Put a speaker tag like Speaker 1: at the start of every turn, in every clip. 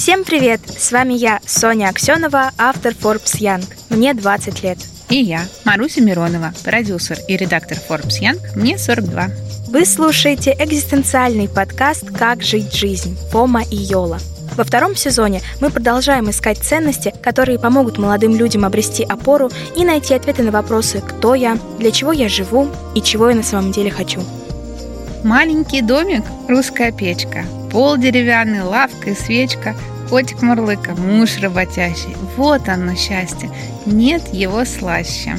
Speaker 1: Всем привет! С вами я, Соня Аксенова, автор Forbes Young. Мне 20 лет.
Speaker 2: И я, Маруся Миронова, продюсер и редактор Forbes Young. Мне 42.
Speaker 1: Вы слушаете экзистенциальный подкаст «Как жить жизнь» Фома и Йола. Во втором сезоне мы продолжаем искать ценности, которые помогут молодым людям обрести опору и найти ответы на вопросы «Кто я?», «Для чего я живу?» и «Чего я на самом деле хочу?».
Speaker 2: Маленький домик, русская печка, пол деревянный, лавка и свечка, котик-мурлыка, муж работящий. Вот оно счастье, нет его слаще.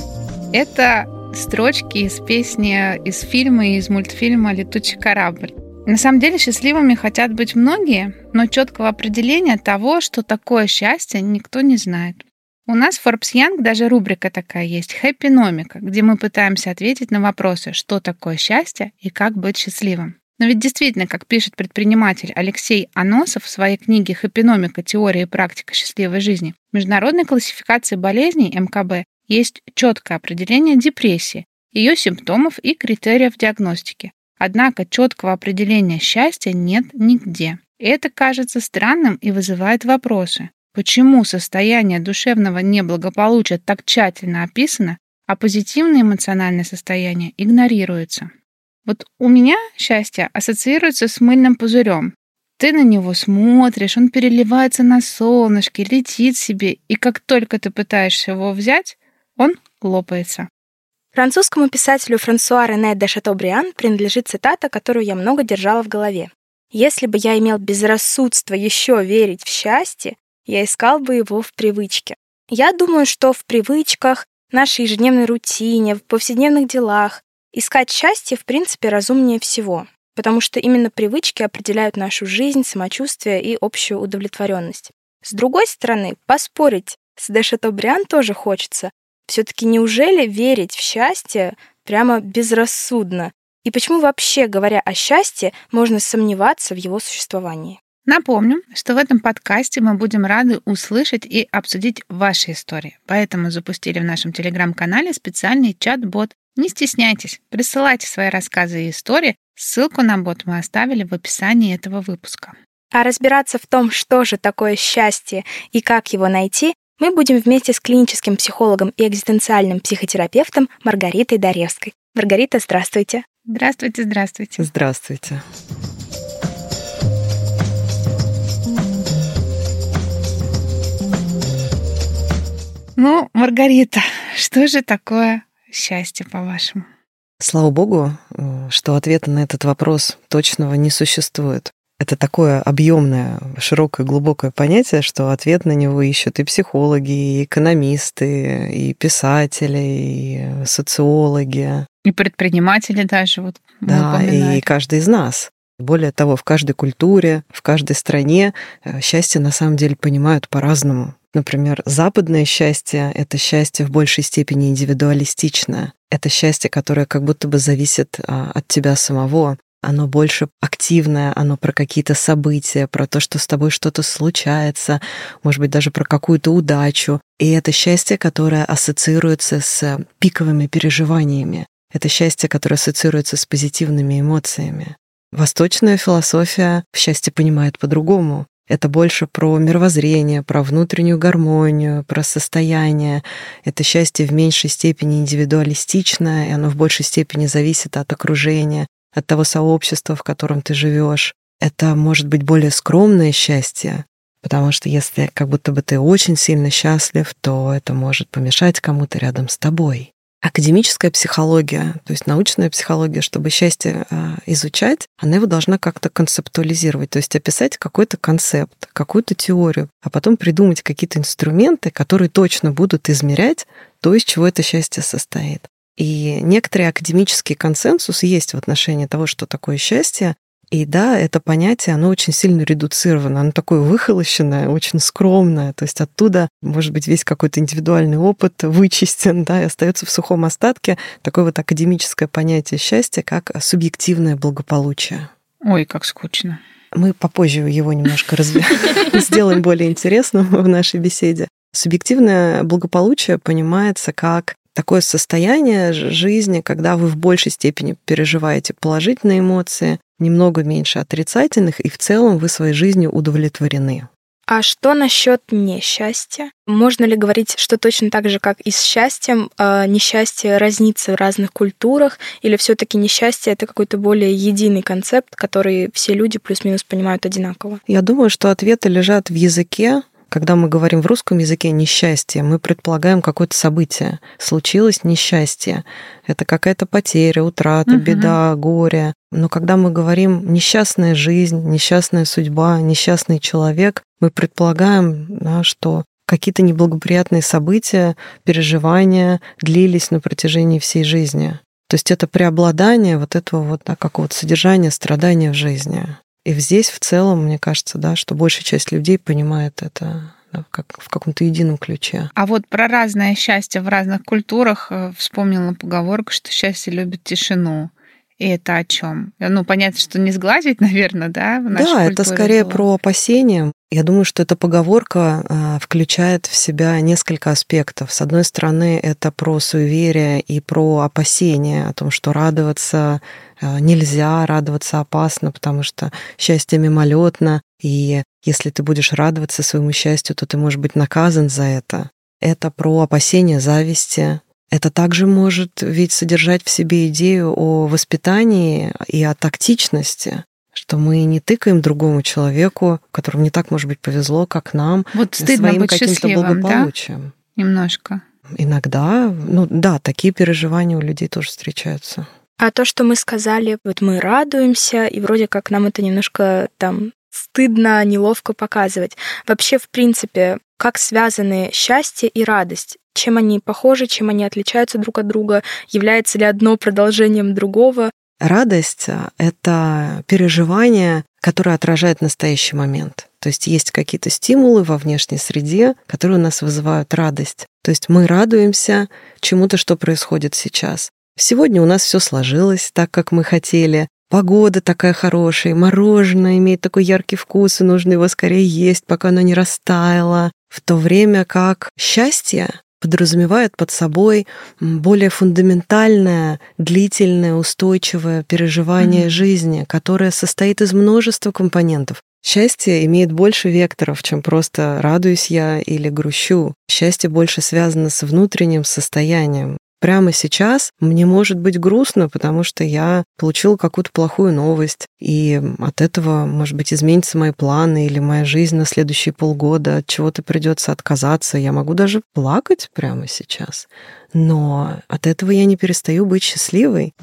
Speaker 2: Это строчки из песни, из фильма и из мультфильма «Летучий корабль». На самом деле счастливыми хотят быть многие, но четкого определения того, что такое счастье, никто не знает. У нас в Forbes Young даже рубрика такая есть «Хэппиномика», где мы пытаемся ответить на вопросы, что такое счастье и как быть счастливым. Но ведь действительно, как пишет предприниматель Алексей Аносов в своей книге «Хэппиномика. Теория и практика счастливой жизни», в международной классификации болезней МКБ есть четкое определение депрессии, ее симптомов и критериев диагностики. Однако четкого определения счастья нет нигде. Это кажется странным и вызывает вопросы. Почему состояние душевного неблагополучия так тщательно описано, а позитивное эмоциональное состояние игнорируется? Вот у меня счастье ассоциируется с мыльным пузырем. Ты на него смотришь, он переливается на солнышке, летит себе, и как только ты пытаешься его взять, он лопается.
Speaker 1: Французскому писателю Франсуа Рене де Шатобриан принадлежит цитата, которую я много держала в голове. «Если бы я имел безрассудство еще верить в счастье, я искал бы его в привычке». Я думаю, что в привычках, нашей ежедневной рутине, в повседневных делах искать счастье, в принципе, разумнее всего, потому что именно привычки определяют нашу жизнь, самочувствие и общую удовлетворенность. С другой стороны, поспорить с де Шатобриан тоже хочется. Все-таки неужели верить в счастье прямо безрассудно? И почему вообще, говоря о счастье, можно сомневаться в его существовании?
Speaker 2: Напомню, что в этом подкасте мы будем рады услышать и обсудить ваши истории. Поэтому запустили в нашем телеграм-канале специальный чат-бот. Не стесняйтесь, присылайте свои рассказы и истории. Ссылку на бот мы оставили в описании этого выпуска.
Speaker 1: А разбираться в том, что же такое счастье и как его найти, мы будем вместе с клиническим психологом и экзистенциальным психотерапевтом Маргаритой Даревской. Маргарита, здравствуйте.
Speaker 2: Здравствуйте, здравствуйте.
Speaker 3: Здравствуйте.
Speaker 2: Ну, Маргарита, что же такое счастье, по-вашему?
Speaker 3: Слава богу, что ответа на этот вопрос точного не существует. Это такое объемное, широкое, глубокое понятие, что ответ на него ищут и психологи, и экономисты, и писатели, и социологи.
Speaker 2: И предприниматели даже вот
Speaker 3: да, и каждый из нас. Более того, в каждой культуре, в каждой стране счастье на самом деле понимают по-разному. Например, западное счастье — это счастье в большей степени индивидуалистичное. Это счастье, которое как будто бы зависит от тебя самого. Оно больше активное, оно про какие-то события, про то, что с тобой что-то случается, может быть, даже про какую-то удачу. И это счастье, которое ассоциируется с пиковыми переживаниями. Это счастье, которое ассоциируется с позитивными эмоциями. Восточная философия счастье понимает по-другому. Это больше про мировоззрение, про внутреннюю гармонию, про состояние. Это счастье в меньшей степени индивидуалистичное, и оно в большей степени зависит от окружения, от того сообщества, в котором ты живешь. Это может быть более скромное счастье, потому что если как будто бы ты очень сильно счастлив, то это может помешать кому-то рядом с тобой. Академическая психология, то есть научная психология, чтобы счастье изучать, она его должна как-то концептуализировать, то есть описать какой-то концепт, какую-то теорию, а потом придумать какие-то инструменты, которые точно будут измерять то, из чего это счастье состоит. И некоторый академический консенсус есть в отношении того, что такое счастье. И да, это понятие, оно очень сильно редуцировано, оно такое выхолощенное, очень скромное. То есть оттуда, может быть, весь какой-то индивидуальный опыт вычистен, да, и остается в сухом остатке такое вот академическое понятие счастья, как субъективное благополучие.
Speaker 2: Ой, как скучно.
Speaker 3: Мы попозже его немножко сделаем более интересным в нашей беседе. Субъективное благополучие понимается как такое состояние жизни, когда вы в большей степени переживаете положительные эмоции, немного меньше отрицательных, и в целом вы своей жизнью удовлетворены.
Speaker 1: А что насчет несчастья? Можно ли говорить, что точно так же, как и с счастьем, несчастье разнится в разных культурах, или все-таки несчастье — это какой-то более единый концепт, который все люди плюс-минус понимают одинаково?
Speaker 3: Я думаю, что ответы лежат в языке. Когда мы говорим в русском языке «несчастье», мы предполагаем какое-то событие. Случилось несчастье. Это какая-то потеря, утрата, беда, горе. Но когда мы говорим «несчастная жизнь», «несчастная судьба», «несчастный человек», мы предполагаем, да, что какие-то неблагоприятные события, переживания длились на протяжении всей жизни. То есть это преобладание вот этого вот, да, какого-то содержания, страдания в жизни. И здесь в целом, мне кажется, да, что большая часть людей понимает это, да, как в каком-то едином ключе.
Speaker 2: А вот про разное счастье в разных культурах вспомнила поговорку, что счастье любит тишину. И это о чем? Ну, понятно, что не сглазить, наверное, да? В нашей
Speaker 3: Да, это скорее
Speaker 2: было.
Speaker 3: про опасения. Я думаю, что эта поговорка включает в себя несколько аспектов. С одной стороны, это про суеверие и про опасения о том, что радоваться нельзя, радоваться опасно, потому что счастье мимолетно, и если ты будешь радоваться своему счастью, то ты можешь быть наказан за это. Это про опасения зависти. Это также может ведь содержать в себе идею о воспитании и о тактичности, что мы не тыкаем другому человеку, которому не так, может быть, повезло, как нам,
Speaker 2: вот стыдно
Speaker 3: своим
Speaker 2: быть
Speaker 3: каким-то
Speaker 2: счастливым,
Speaker 3: благополучием.
Speaker 2: Да? Немножко.
Speaker 3: Иногда, ну да, такие переживания у людей тоже встречаются.
Speaker 1: А то, что мы сказали, вот мы радуемся, и вроде как нам это немножко там стыдно, неловко показывать. Вообще, в принципе, как связаны счастье и радость? Чем они похожи, чем они отличаются друг от друга? Является ли одно продолжением другого?
Speaker 3: Радость — это переживание, которое отражает настоящий момент. То есть есть какие-то стимулы во внешней среде, которые у нас вызывают радость. То есть мы радуемся чему-то, что происходит сейчас. Сегодня у нас все сложилось так, как мы хотели. Погода такая хорошая, мороженое имеет такой яркий вкус, и нужно его скорее есть, пока оно не растаяло. В то время как счастье подразумевает под собой более фундаментальное, длительное, устойчивое переживание жизни, которое состоит из множества компонентов. Счастье имеет больше векторов, чем просто «радуюсь я» или «грущу». Счастье больше связано с внутренним состоянием. Прямо сейчас мне может быть грустно, потому что я получила какую-то плохую новость, и от этого, может быть, изменятся мои планы или моя жизнь на следующие полгода, от чего-то придется отказаться. Я могу даже плакать прямо сейчас, но от этого я не перестаю быть счастливой.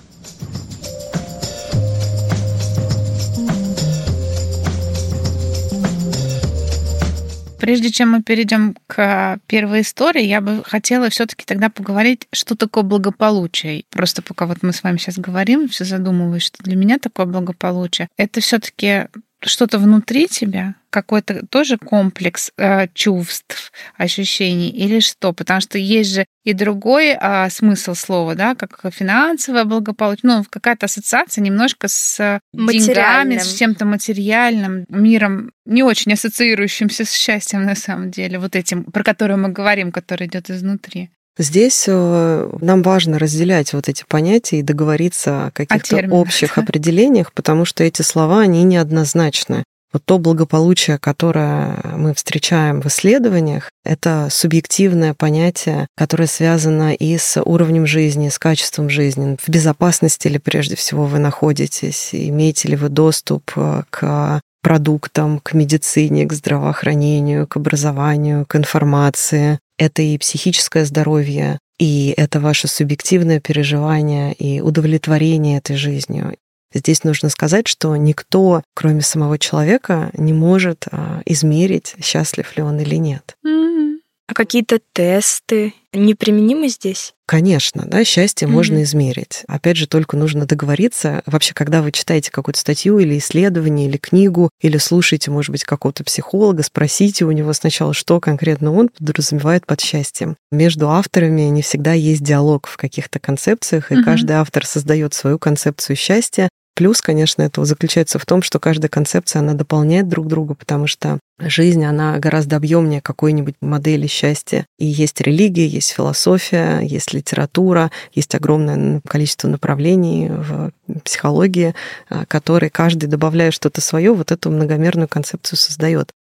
Speaker 2: Прежде чем мы перейдем к первой истории, я бы хотела все-таки тогда поговорить, что такое благополучие. Просто пока вот мы с вами сейчас говорим, все задумываюсь, что для меня такое благополучие — это все-таки что-то внутри тебя, какой-то тоже комплекс чувств, ощущений или что? Потому что есть же и другой смысл слова, да, как финансовое благополучие, ну, какая-то ассоциация немножко с деньгами, с чем-то материальным, миром, не очень ассоциирующимся с счастьем на самом деле, вот этим, про которое мы говорим, который идет изнутри.
Speaker 3: Здесь нам важно разделять вот эти понятия и договориться о каких-то общих определениях, потому что эти слова, они неоднозначны. Вот то благополучие, которое мы встречаем в исследованиях, это субъективное понятие, которое связано и с уровнем жизни, с качеством жизни. В безопасности ли прежде всего вы находитесь, имеете ли вы доступ к продуктам, к медицине, к здравоохранению, к образованию, к информации. Это и психическое здоровье, и это ваше субъективное переживание и удовлетворение этой жизнью. Здесь нужно сказать, что никто, кроме самого человека, не может измерить, счастлив ли он или нет.
Speaker 1: А какие-то тесты неприменимы здесь?
Speaker 3: Конечно, да, счастье можно измерить. Опять же, только нужно договориться. Вообще, когда вы читаете какую-то статью или исследование, или книгу, или слушаете, может быть, какого-то психолога, спросите у него сначала, что конкретно он подразумевает под счастьем. Между авторами не всегда есть диалог в каких-то концепциях, и каждый автор создает свою концепцию счастья. Плюс, конечно, это заключается в том, что каждая концепция, она дополняет друг друга, потому что жизнь, она гораздо объемнее какой-нибудь модели счастья. И есть религия, есть философия, есть литература, есть огромное количество направлений в психологии, которые каждый, добавляя что-то свое, вот эту многомерную концепцию создает.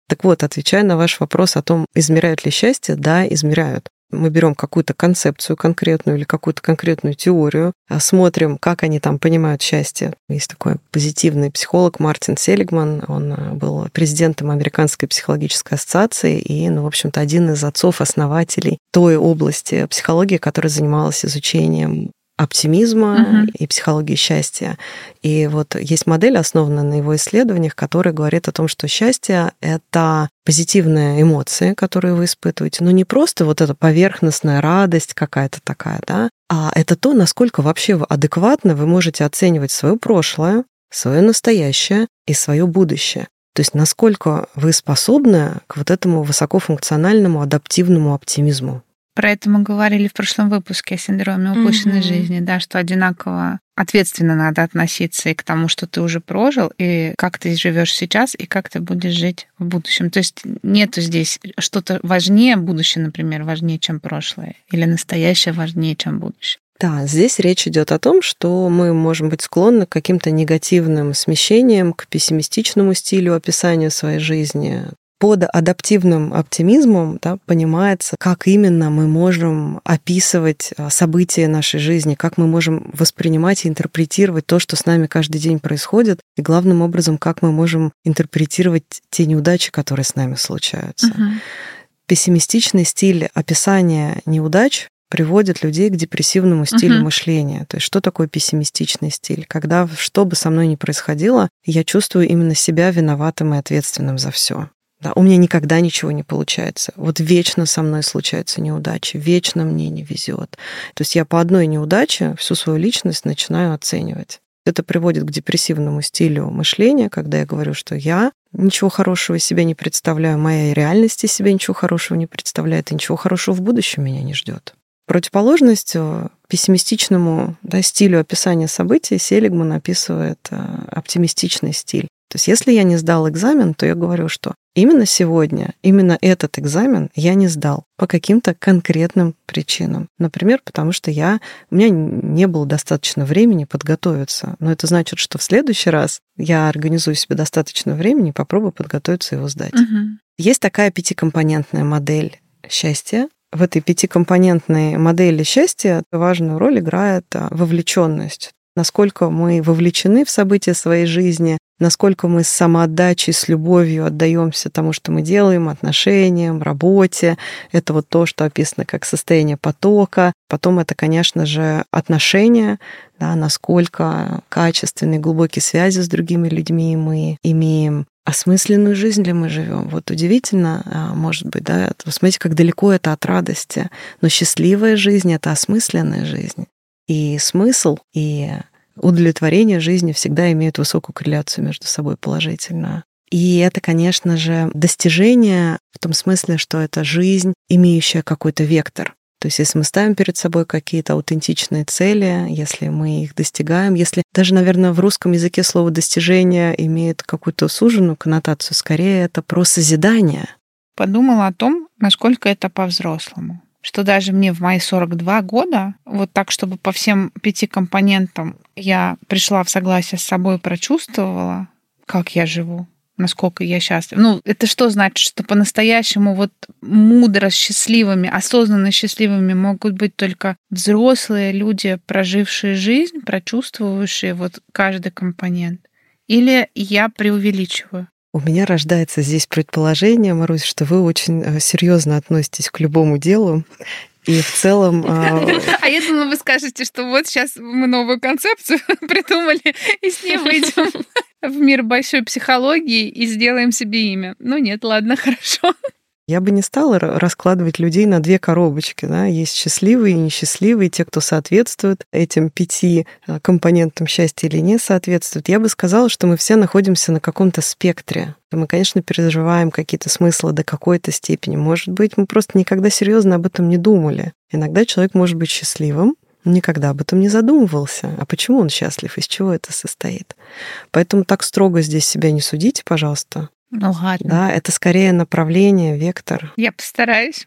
Speaker 3: Так вот, отвечая на ваш вопрос о том, измеряют ли счастье, да, измеряют. Мы берем какую-то концепцию конкретную или какую-то конкретную теорию, смотрим, как они там понимают счастье. Есть такой позитивный психолог Мартин Селигман, он был президентом Американской психологической ассоциации и, в общем-то, один из отцов-основателей той области психологии, которая занималась изучением оптимизма и психологии счастья. И вот есть модель, основанная на его исследованиях, которая говорит о том, что счастье — это позитивные эмоции, которые вы испытываете, но не просто вот эта поверхностная радость какая-то такая, да, а это то, насколько вообще адекватно вы можете оценивать свое прошлое, свое настоящее и свое будущее. То есть насколько вы способны к вот этому высокофункциональному адаптивному оптимизму.
Speaker 2: Про это мы говорили в прошлом выпуске о синдроме упущенной жизни, да, что одинаково ответственно надо относиться и к тому, что ты уже прожил, и как ты живешь сейчас, и как ты будешь жить в будущем. То есть нету здесь что-то важнее, будущее, например, важнее, чем прошлое, или настоящее важнее, чем будущее.
Speaker 3: Да, здесь речь идет о том, что мы можем быть склонны к каким-то негативным смещениям, к пессимистичному стилю описания своей жизни. Под адаптивным оптимизмом, да, понимается, как именно мы можем описывать события нашей жизни, как мы можем воспринимать и интерпретировать то, что с нами каждый день происходит, и главным образом, как мы можем интерпретировать те неудачи, которые с нами случаются. Пессимистичный стиль описания неудач приводит людей к депрессивному стилю мышления. То есть что такое пессимистичный стиль? Когда что бы со мной ни происходило, я чувствую именно себя виноватым и ответственным за все. Да, у меня никогда ничего не получается. Вот вечно со мной случаются неудачи, вечно мне не везет. То есть я по одной неудаче всю свою личность начинаю оценивать. Это приводит к депрессивному стилю мышления, когда я говорю, что я ничего хорошего себе не представляю, моя реальность из себя ничего хорошего не представляет, и ничего хорошего в будущем меня не ждет. Противоположностью пессимистичному, да, стилю описания событий Селигман описывает оптимистичный стиль. То есть если я не сдал экзамен, то я говорю, что именно сегодня, именно этот экзамен я не сдал по каким-то конкретным причинам. Например, потому что у меня не было достаточно времени подготовиться. Но это значит, что в следующий раз я организую себе достаточно времени и попробую подготовиться его сдать. Есть такая пятикомпонентная модель счастья. В этой пятикомпонентной модели счастья важную роль играет вовлеченность. Насколько мы вовлечены в события своей жизни, насколько мы с самоотдачей, с любовью отдаемся тому, что мы делаем, отношениям, работе. Это вот то, что описано как состояние потока. Потом это, конечно же, отношения, да, насколько качественные, глубокие связи с другими людьми мы имеем. Осмысленную жизнь ли мы живем? Вот удивительно, может быть, да, смотрите, как далеко это от радости. Но счастливая жизнь — это осмысленная жизнь. И смысл, и удовлетворение жизни всегда имеют высокую корреляцию между собой положительную. И это, конечно же, достижение в том смысле, что это жизнь, имеющая какой-то вектор. То есть если мы ставим перед собой какие-то аутентичные цели, если мы их достигаем, если даже, наверное, в русском языке слово «достижение» имеет какую-то суженную коннотацию, скорее это про созидание.
Speaker 2: Подумала о том, насколько это по-взрослому. Что даже мне в мои 42 года, вот так, чтобы по всем 5 компонентам я пришла в согласие с собой, прочувствовала, как я живу, насколько я счастлива. Это что значит? Что по-настоящему вот мудро счастливыми, осознанно счастливыми могут быть только взрослые люди, прожившие жизнь, прочувствовавшие вот каждый компонент? Или я преувеличиваю?
Speaker 3: У меня рождается здесь предположение, Марусь, что вы очень серьезно относитесь к любому делу. И в целом...
Speaker 2: А я думала, вы скажете, что вот сейчас мы новую концепцию придумали, и с ней выйдем в мир большой психологии и сделаем себе имя. Нет, ладно, хорошо.
Speaker 3: Я бы не стала раскладывать людей на 2 коробочки. Да? Есть счастливые и несчастливые, те, кто соответствует этим 5 компонентам счастья или не соответствует. Я бы сказала, что мы все находимся на каком-то спектре. Мы, конечно, переживаем какие-то смыслы до какой-то степени. Может быть, мы просто никогда серьезно об этом не думали. Иногда человек может быть счастливым, но никогда об этом не задумывался. А почему он счастлив, из чего это состоит? Поэтому так строго здесь себя не судите, пожалуйста.
Speaker 2: Ладно.
Speaker 3: Да, это скорее направление, вектор.
Speaker 2: Я постараюсь.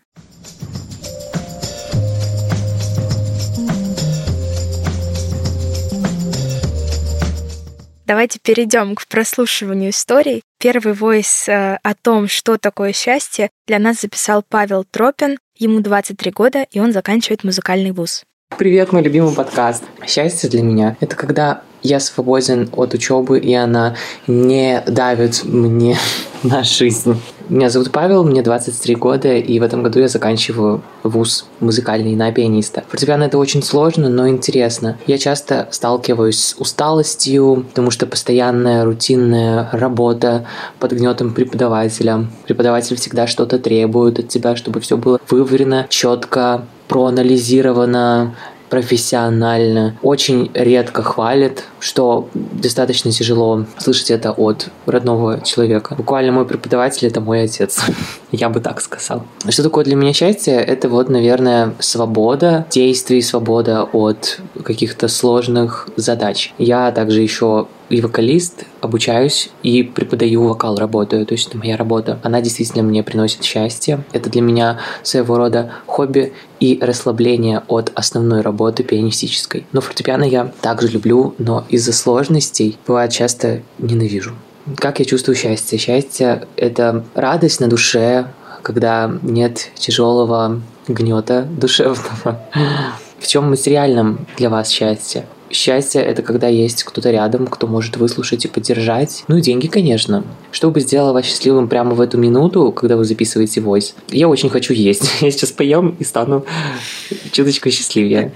Speaker 1: Давайте перейдем к прослушиванию историй. Первый войс о том, что такое счастье, для нас записал Павел Тропин. Ему 23 года, и он заканчивает музыкальный вуз.
Speaker 4: Привет, мой любимый подкаст. Счастье для меня — это когда я свободен от учебы, и она не давит мне на жизнь. Меня зовут Павел, мне 23 года, и в этом году я заканчиваю вуз музыкальный на пианиста. Фортепиано — это очень сложно, но интересно. Я часто сталкиваюсь с усталостью, потому что постоянная рутинная работа под гнетом преподавателя. Преподаватель всегда что-то требует от тебя, чтобы все было выверено, четко, проанализировано, профессионально. Очень редко хвалят, что достаточно тяжело слышать это от родного человека. Буквально мой преподаватель — это мой отец. Я бы так сказал. Что такое для меня счастье? Это наверное, свобода действий, свобода от каких-то сложных задач. Я также еще и вокалист, обучаюсь и преподаю вокал, работаю. То есть это моя работа. Она действительно мне приносит счастье. Это для меня своего рода хобби и расслабление от основной работы пианистической. Но фортепиано я также люблю, но из-за сложностей бывает часто ненавижу. Как я чувствую счастье? Счастье — это радость на душе, когда нет тяжелого гнета душевного. В чем материальном для вас счастье? Счастье — это когда есть кто-то рядом, кто может выслушать и поддержать. Ну и деньги, конечно. Что бы сделало вас счастливым прямо в эту минуту, когда вы записываете войс? Я очень хочу есть. Я сейчас поем и стану чуточку счастливее.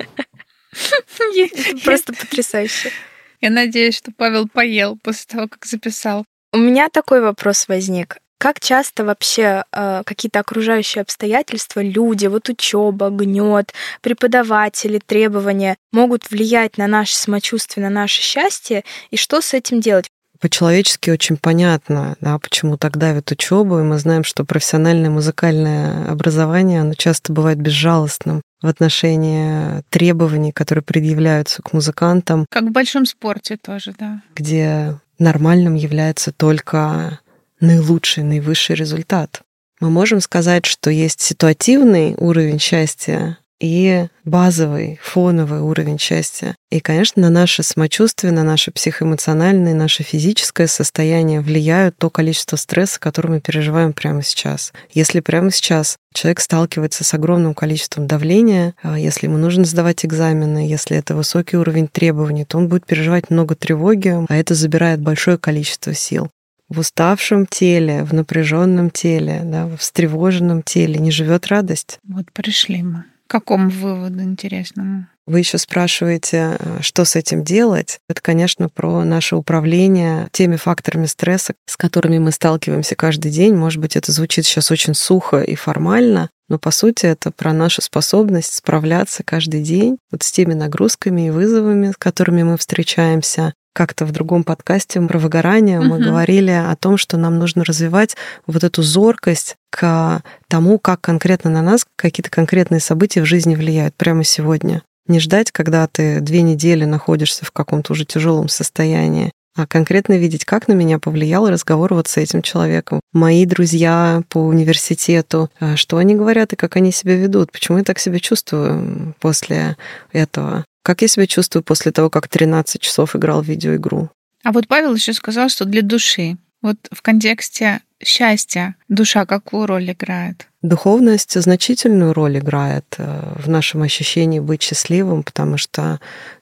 Speaker 1: Просто потрясающе.
Speaker 2: Я надеюсь, что Павел поел после того, как записал.
Speaker 1: У меня такой вопрос возник. Как часто вообще какие-то окружающие обстоятельства, люди, учеба, гнет, преподаватели, требования могут влиять на наше самочувствие, на наше счастье, и что с этим делать?
Speaker 3: По-человечески очень понятно, да, почему так давит учебу, и мы знаем, что профессиональное музыкальное образование, оно часто бывает безжалостным в отношении требований, которые предъявляются к музыкантам.
Speaker 2: Как в большом спорте тоже, да.
Speaker 3: Где нормальным является только наилучший, наивысший результат. Мы можем сказать, что есть ситуативный уровень счастья и базовый, фоновый уровень счастья. И, конечно, на наше самочувствие, на наше психоэмоциональное, наше физическое состояние влияют то количество стресса, который мы переживаем прямо сейчас. Если прямо сейчас человек сталкивается с огромным количеством давления, если ему нужно сдавать экзамены, если это высокий уровень требований, то он будет переживать много тревоги, а это забирает большое количество сил. В уставшем теле, в напряженном теле, да, в встревоженном теле не живет радость.
Speaker 2: Пришли мы. К какому выводу интересному?
Speaker 3: Вы еще спрашиваете, что с этим делать. Это, конечно, про наше управление теми факторами стресса, с которыми мы сталкиваемся каждый день. Может быть, это звучит сейчас очень сухо и формально, но, по сути, это про нашу способность справляться каждый день с теми нагрузками и вызовами, с которыми мы встречаемся. Как-то в другом подкасте про выгорание мы говорили о том, что нам нужно развивать эту зоркость к тому, как конкретно на нас какие-то конкретные события в жизни влияют прямо сегодня. Не ждать, когда ты 2 недели находишься в каком-то уже тяжелом состоянии, а конкретно видеть, как на меня повлиял разговор с этим человеком. Мои друзья по университету, что они говорят и как они себя ведут, почему я так себя чувствую после этого. Как я себя чувствую после того, как 13 часов играл в видеоигру?
Speaker 2: А Павел еще сказал, что для души. В контексте счастья душа какую роль играет?
Speaker 3: Духовность значительную роль играет в нашем ощущении быть счастливым, потому что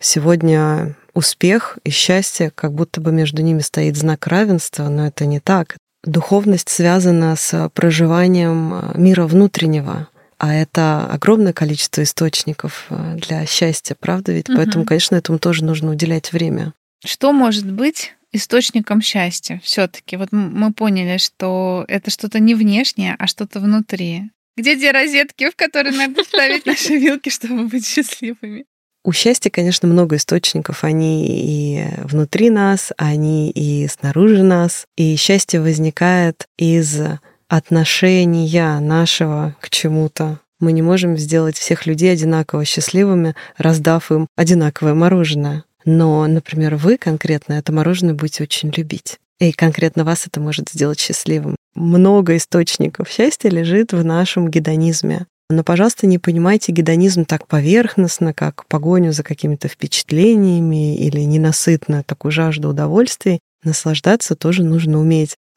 Speaker 3: сегодня успех и счастье, как будто бы между ними стоит знак равенства, но это не так. Духовность связана с проживанием мира внутреннего, а это огромное количество источников для счастья, правда ведь? Поэтому, конечно, этому тоже нужно уделять время.
Speaker 2: Что может быть источником счастья все-таки? Мы поняли, что это что-то не внешнее, а что-то внутри. Где те розетки, в которые надо ставить наши вилки, чтобы быть счастливыми?
Speaker 3: У счастья, конечно, много источников. Они и внутри нас, они и снаружи нас. И счастье возникает из отношения нашего к чему-то. Мы не можем сделать всех людей одинаково счастливыми, раздав им одинаковое мороженое. Но, например, вы конкретно это мороженое будете очень любить. И конкретно вас это может сделать счастливым. Много источников счастья лежит в нашем гедонизме. Но, пожалуйста, не понимайте гедонизм так поверхностно, как погоню за какими-то впечатлениями или ненасытную такую жажду удовольствий. Наслаждаться тоже нужно уметь.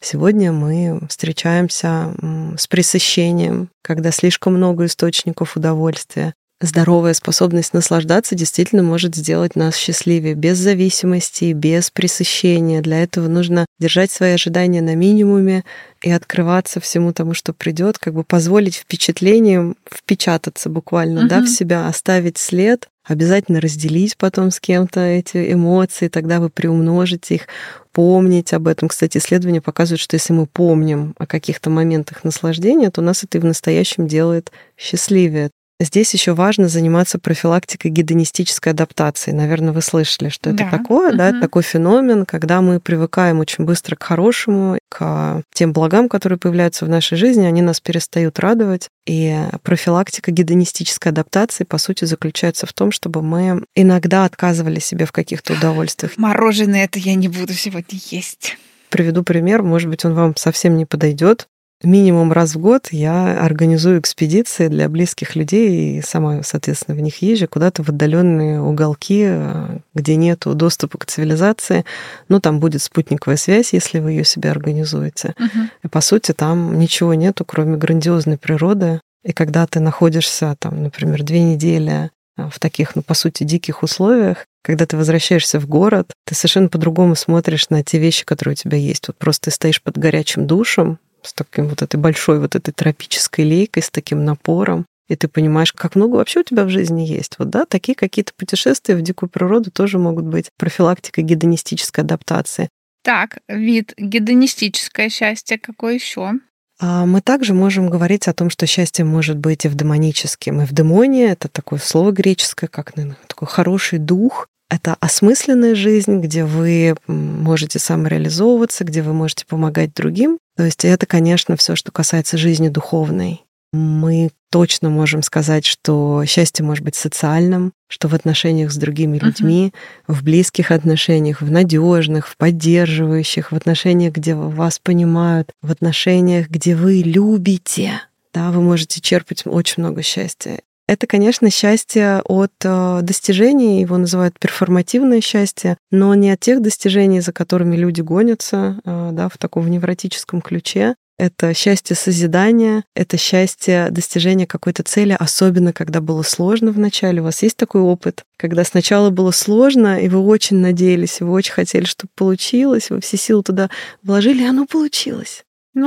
Speaker 3: Сегодня мы встречаемся с пресыщением, когда слишком много источников удовольствия. Здоровая способность наслаждаться действительно может сделать нас счастливее, без зависимости, без пресыщения. Для этого нужно держать свои ожидания на минимуме и открываться всему тому, что придет, как бы позволить впечатлениям впечататься буквально, в себя, оставить след, обязательно разделить потом с кем-то эти эмоции, тогда вы приумножите их, помнить об этом. Кстати, исследования показывают, что если мы помним о каких-то моментах наслаждения, то нас это и в настоящем делает счастливее. Здесь еще важно заниматься профилактикой гедонистической адаптации. Наверное, вы слышали, что это такое, да? Это такой феномен, когда мы привыкаем очень быстро к хорошему, к тем благам, которые появляются в нашей жизни, они нас перестают радовать. И профилактика гедонистической адаптации, по сути, заключается в том, чтобы мы иногда отказывали себе в каких-то удовольствиях.
Speaker 2: Мороженое это я не буду сегодня есть.
Speaker 3: Приведу пример, может быть, он вам совсем не подойдет. Минимум раз в год я организую экспедиции для близких людей и сама, соответственно, в них езжу куда-то в отдаленные уголки, где нету доступа к цивилизации. Ну, там будет спутниковая связь, если вы ее себе организуете. И, по сути, там ничего нету, кроме грандиозной природы. И когда ты находишься, там, например, 2 недели в таких, по сути, диких условиях, когда ты возвращаешься в город, ты совершенно по-другому смотришь на те вещи, которые у тебя есть. Вот просто ты стоишь под горячим душем, с таким вот этой большой вот этой тропической лейкой, с таким напором, и ты понимаешь, как много вообще у тебя в жизни есть. Вот, да, такие какие-то путешествия в дикую природу тоже могут быть профилактикой гедонистической адаптации.
Speaker 2: Так, вид гедонистическое счастье какое еще?
Speaker 3: Мы также можем говорить о том, что счастье может быть эвдемоническим. Эвдемония — это такое слово греческое, как, наверное, такой хороший дух. Это осмысленная жизнь, где вы можете самореализовываться, где вы можете помогать другим. То есть это, конечно, все, что касается жизни духовной. Мы точно можем сказать, что счастье может быть социальным, что в отношениях с другими людьми, в близких отношениях, в надежных, в поддерживающих, в отношениях, где вас понимают, в отношениях, где вы любите. Да, вы можете черпать очень много счастья. Это, конечно, счастье от достижений, его называют перформативное счастье, но не от тех достижений, за которыми люди гонятся, да, в таком невротическом ключе. Это счастье созидания, это счастье достижения какой-то цели, особенно когда было сложно вначале. У вас есть такой опыт, когда сначала было сложно, и вы очень надеялись, и вы очень хотели, чтобы получилось, вы все силы туда вложили, и оно получилось.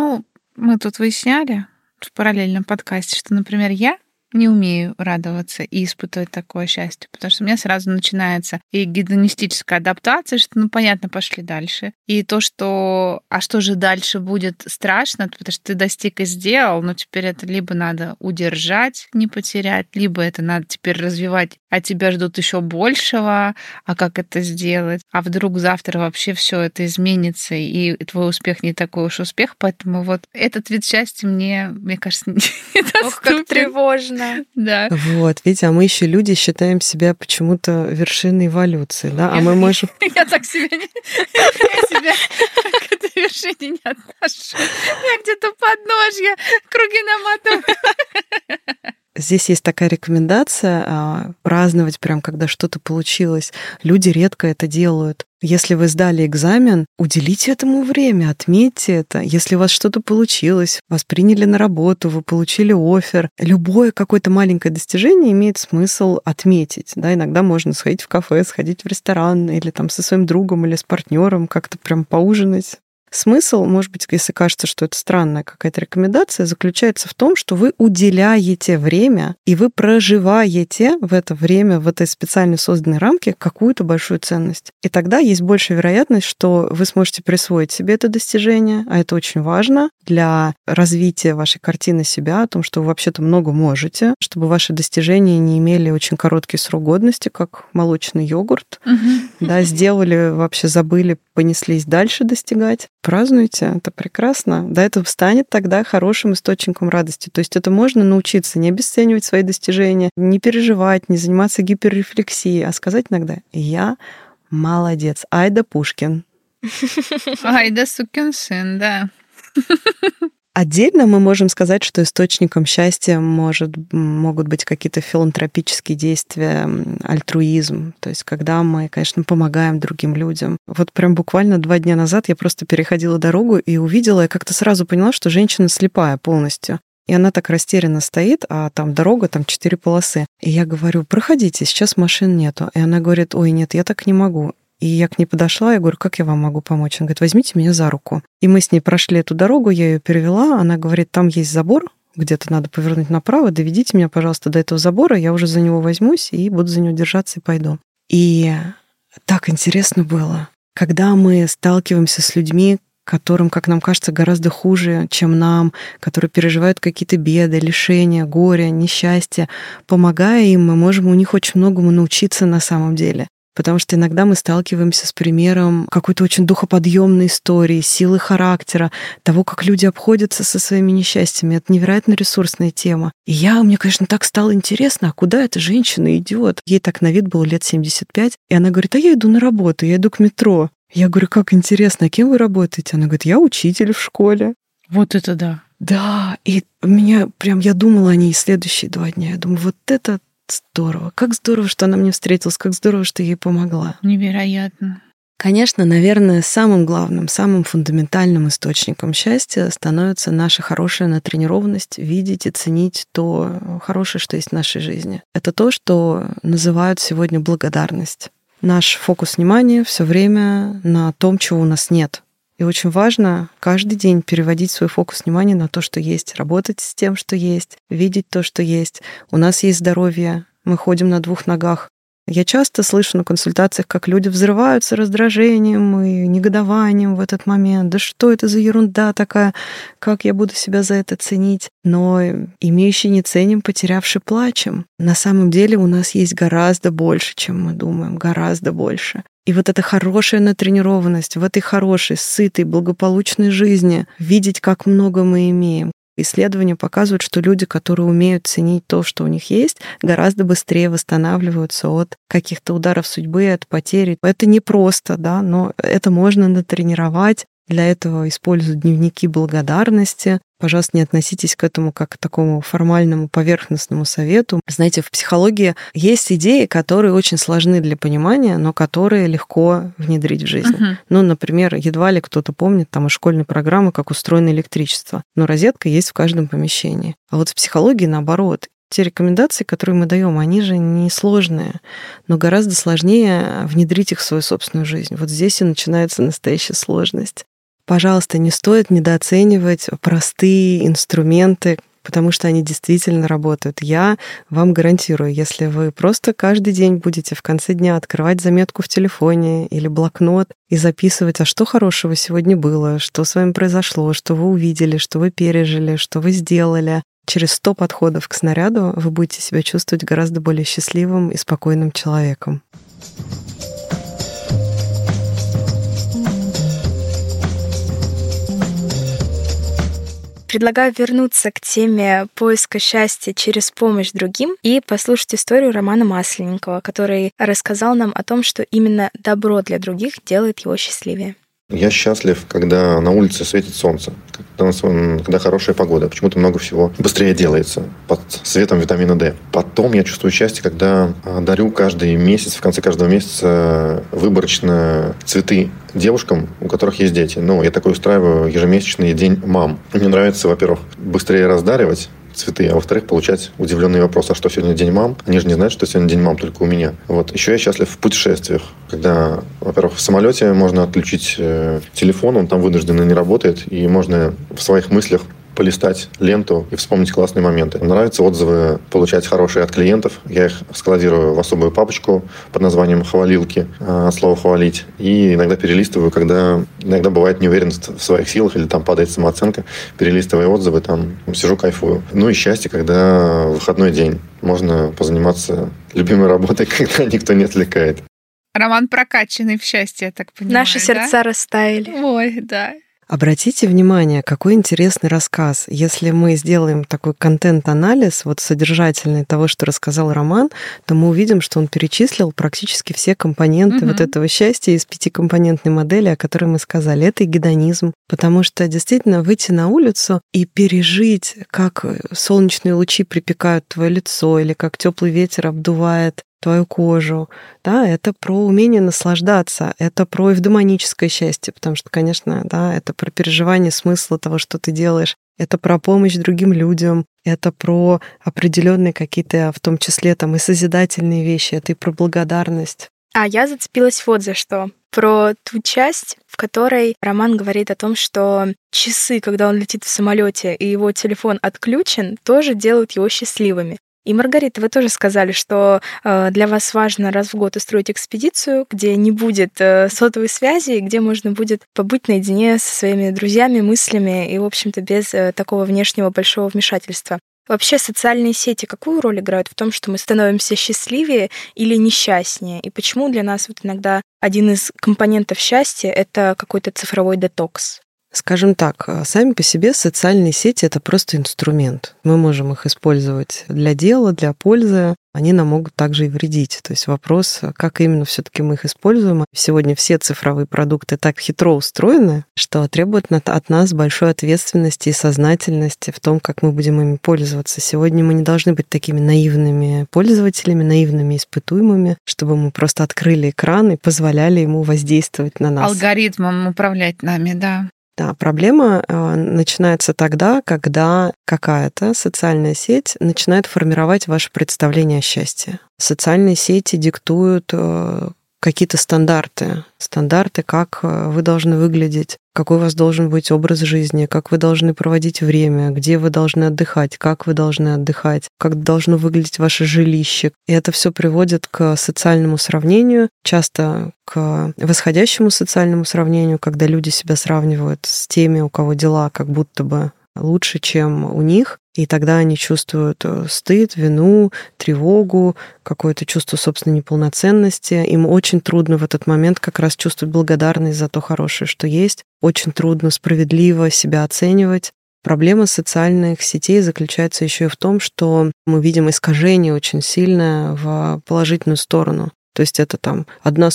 Speaker 2: Мы тут выясняли в параллельном подкасте, что, например, я не умею радоваться и испытывать такое счастье, потому что у меня сразу начинается и гедонистическая адаптация, что, понятно, пошли дальше. И то, что а что же дальше будет, страшно, потому что ты достиг и сделал, но теперь это либо надо удержать, не потерять, либо это надо теперь развивать, а тебя ждут еще большего, а как это сделать? А вдруг завтра вообще все это изменится, и твой успех не такой уж успех, поэтому вот этот вид счастья мне кажется, недоступен.
Speaker 1: Ох, как тревожно.
Speaker 2: Да.
Speaker 3: Вот, видите, а мы еще люди считаем себя почему-то вершиной эволюции, да? А мы можем...
Speaker 2: Я так себя к этой вершине не отношу. Я где-то подножье, круги наматываю.
Speaker 3: Здесь есть такая рекомендация праздновать прям, когда что-то получилось. Люди редко это делают. Если вы сдали экзамен, уделите этому время, отметьте это. Если у вас что-то получилось, вас приняли на работу, вы получили оффер, любое какое-то маленькое достижение имеет смысл отметить. Да, иногда можно сходить в кафе, сходить в ресторан или там со своим другом или с партнером как-то прям поужинать. Смысл, может быть, если кажется, что это странная какая-то рекомендация, заключается в том, что вы уделяете время, и вы проживаете в это время, в этой специально созданной рамке какую-то большую ценность. И тогда есть большая вероятность, что вы сможете присвоить себе это достижение, а это очень важно для развития вашей картины себя, о том, что вы вообще-то много можете, чтобы ваши достижения не имели очень короткий срок годности, как молочный йогурт. Да, сделали, вообще забыли, понеслись дальше достигать. Празднуйте, это прекрасно. Да, это станет тогда хорошим источником радости. То есть это можно научиться не обесценивать свои достижения, не переживать, не заниматься гиперрефлексией, а сказать иногда: «Я молодец, Айда Пушкин».
Speaker 2: Айда сукин сын, да.
Speaker 3: Отдельно мы можем сказать, что источником счастья могут быть какие-то филантропические действия, альтруизм. То есть когда мы, конечно, помогаем другим людям. Вот прям буквально 2 дня назад я просто переходила дорогу и увидела, я как-то сразу поняла, что женщина слепая полностью. И она так растерянно стоит, а там дорога, там 4 полосы. И я говорю: проходите, сейчас машин нету. И она говорит: ой, нет, я так не могу. И я к ней подошла, я говорю: как я вам могу помочь? Она говорит: возьмите меня за руку. И мы с ней прошли эту дорогу, я ее перевела. Она говорит: там есть забор, где-то надо повернуть направо, доведите меня, пожалуйста, до этого забора, я уже за него возьмусь и буду за него держаться и пойду. И так интересно было, когда мы сталкиваемся с людьми, которым, как нам кажется, гораздо хуже, чем нам, которые переживают какие-то беды, лишения, горе, несчастья. Помогая им, мы можем у них очень многому научиться на самом деле. Потому что иногда мы сталкиваемся с примером какой-то очень духоподъемной истории, силы характера, того, как люди обходятся со своими несчастьями. Это невероятно ресурсная тема. И мне, конечно, так стало интересно, а куда эта женщина идет? Ей так на вид было лет 75, и она говорит: а я иду на работу, я иду к метро. Я говорю: как интересно, а кем вы работаете? Она говорит: я учитель в школе.
Speaker 2: Вот это да.
Speaker 3: Да, и я думала о ней следующие 2 дня. Я думаю, вот это здорово. Как здорово, что она мне встретилась, как здорово, что ей помогла.
Speaker 2: Невероятно.
Speaker 3: Конечно, наверное, самым главным, самым фундаментальным источником счастья становится наша хорошая натренированность видеть и ценить то хорошее, что есть в нашей жизни. Это то, что называют сегодня благодарность. Наш фокус внимания все время на том, чего у нас нет. И очень важно каждый день переводить свой фокус внимания на то, что есть, работать с тем, что есть, видеть то, что есть. У нас есть здоровье, мы ходим на 2 ногах. Я часто слышу на консультациях, как люди взрываются раздражением и негодованием в этот момент. Да что это за ерунда такая? Как я буду себя за это ценить? Но имеющие не ценим, потерявший плачем. На самом деле у нас есть гораздо больше, чем мы думаем, гораздо больше. И вот эта хорошая натренированность в этой хорошей, сытой, благополучной жизни, видеть, как много мы имеем. Исследования показывают, что люди, которые умеют ценить то, что у них есть, гораздо быстрее восстанавливаются от каких-то ударов судьбы, от потери. Это непросто, да, но это можно натренировать. Для этого используют дневники благодарности. Пожалуйста, не относитесь к этому как к такому формальному поверхностному совету. Знаете, в психологии есть идеи, которые очень сложны для понимания, но которые легко внедрить в жизнь. Ну, например, едва ли кто-то помнит там из школьной программы, как устроено электричество. Но розетка есть в каждом помещении. А вот в психологии наоборот. Те рекомендации, которые мы даем, они же не сложные, но гораздо сложнее внедрить их в свою собственную жизнь. Вот здесь и начинается настоящая сложность. Пожалуйста, не стоит недооценивать простые инструменты, потому что они действительно работают. Я вам гарантирую, если вы просто каждый день будете в конце дня открывать заметку в телефоне или блокнот и записывать, а что хорошего сегодня было, что с вами произошло, что вы увидели, что вы пережили, что вы сделали. Через 100 подходов к снаряду вы будете себя чувствовать гораздо более счастливым и спокойным человеком.
Speaker 1: Предлагаю вернуться к теме поиска счастья через помощь другим и послушать историю Романа Масленникова, который рассказал нам о том, что именно добро для других делает его счастливее.
Speaker 5: Я счастлив, когда на улице светит солнце, когда хорошая погода. Почему-то много всего быстрее делается под светом витамина D. Потом я чувствую счастье, когда дарю каждый месяц, в конце каждого месяца выборочно цветы девушкам, у которых есть дети. Я такой устраиваю ежемесячный день мам. Мне нравится, во-первых, быстрее раздаривать цветы, а во-вторых, получать удивленные вопросы: а что сегодня день мам? Они же не знают, что сегодня день мам только у меня. Еще я счастлив в путешествиях, когда, во-первых, в самолете можно отключить телефон, он там вынужденно не работает, и можно в своих мыслях полистать ленту и вспомнить классные моменты. Нравятся отзывы получать хорошие от клиентов. Я их складирую в особую папочку под названием «Хвалилки», от слова «хвалить». И иногда перелистываю, когда иногда бывает неуверенность в своих силах или там падает самооценка. Перелистывая отзывы, там сижу, кайфую. И счастье, когда выходной день. Можно позаниматься любимой работой, когда никто не отвлекает.
Speaker 2: Роман прокачанный в счастье, я так понимаю.
Speaker 1: Наши сердца растаяли.
Speaker 2: Ой, да.
Speaker 3: Обратите внимание, какой интересный рассказ. Если мы сделаем такой контент-анализ, вот содержательный того, что рассказал Роман, то мы увидим, что он перечислил практически все компоненты вот этого счастья из 5-компонентной модели, о которой мы сказали. Это и гедонизм, потому что действительно выйти на улицу и пережить, как солнечные лучи припекают твое лицо или как теплый ветер обдувает твою кожу, да, это про умение наслаждаться, это про эвдемоническое счастье, потому что, конечно, да, это про переживание смысла того, что ты делаешь, это про помощь другим людям, это про определенные какие-то, в том числе там и созидательные вещи, это и про благодарность.
Speaker 1: А я зацепилась вот за что. Про ту часть, в которой Роман говорит о том, что часы, когда он летит в самолете и его телефон отключен, тоже делают его счастливыми. И, Маргарита, вы тоже сказали, что для вас важно раз в год устроить экспедицию, где не будет сотовой связи, где можно будет побыть наедине со своими друзьями, мыслями и, в общем-то, без такого внешнего большого вмешательства. Вообще социальные сети какую роль играют в том, что мы становимся счастливее или несчастнее? И почему для нас вот иногда один из компонентов счастья — это какой-то цифровой детокс?
Speaker 3: Скажем так, сами по себе социальные сети — это просто инструмент. Мы можем их использовать для дела, для пользы. Они нам могут также и вредить. То есть вопрос, как именно все-таки мы их используем. Сегодня все цифровые продукты так хитро устроены, что требуют от нас большой ответственности и сознательности в том, как мы будем ими пользоваться. Сегодня мы не должны быть такими наивными пользователями, наивными испытуемыми, чтобы мы просто открыли экран и позволяли ему воздействовать на нас.
Speaker 2: Алгоритмом управлять нами, да.
Speaker 3: Да, проблема начинается тогда, когда какая-то социальная сеть начинает формировать ваше представление о счастье. Социальные сети диктуют какие-то стандарты, как вы должны выглядеть, какой у вас должен быть образ жизни, как вы должны проводить время, где вы должны отдыхать, как вы должны отдыхать, как должно выглядеть ваше жилище. И это все приводит к социальному сравнению, часто к восходящему социальному сравнению, когда люди себя сравнивают с теми, у кого дела как будто бы лучше, чем у них, и тогда они чувствуют стыд, вину, тревогу, какое-то чувство собственной неполноценности. Им очень трудно в этот момент как раз чувствовать благодарность за то хорошее, что есть. Очень трудно справедливо себя оценивать. Проблема социальных сетей заключается еще и в том, что мы видим искажение очень сильное в положительную сторону. То есть это там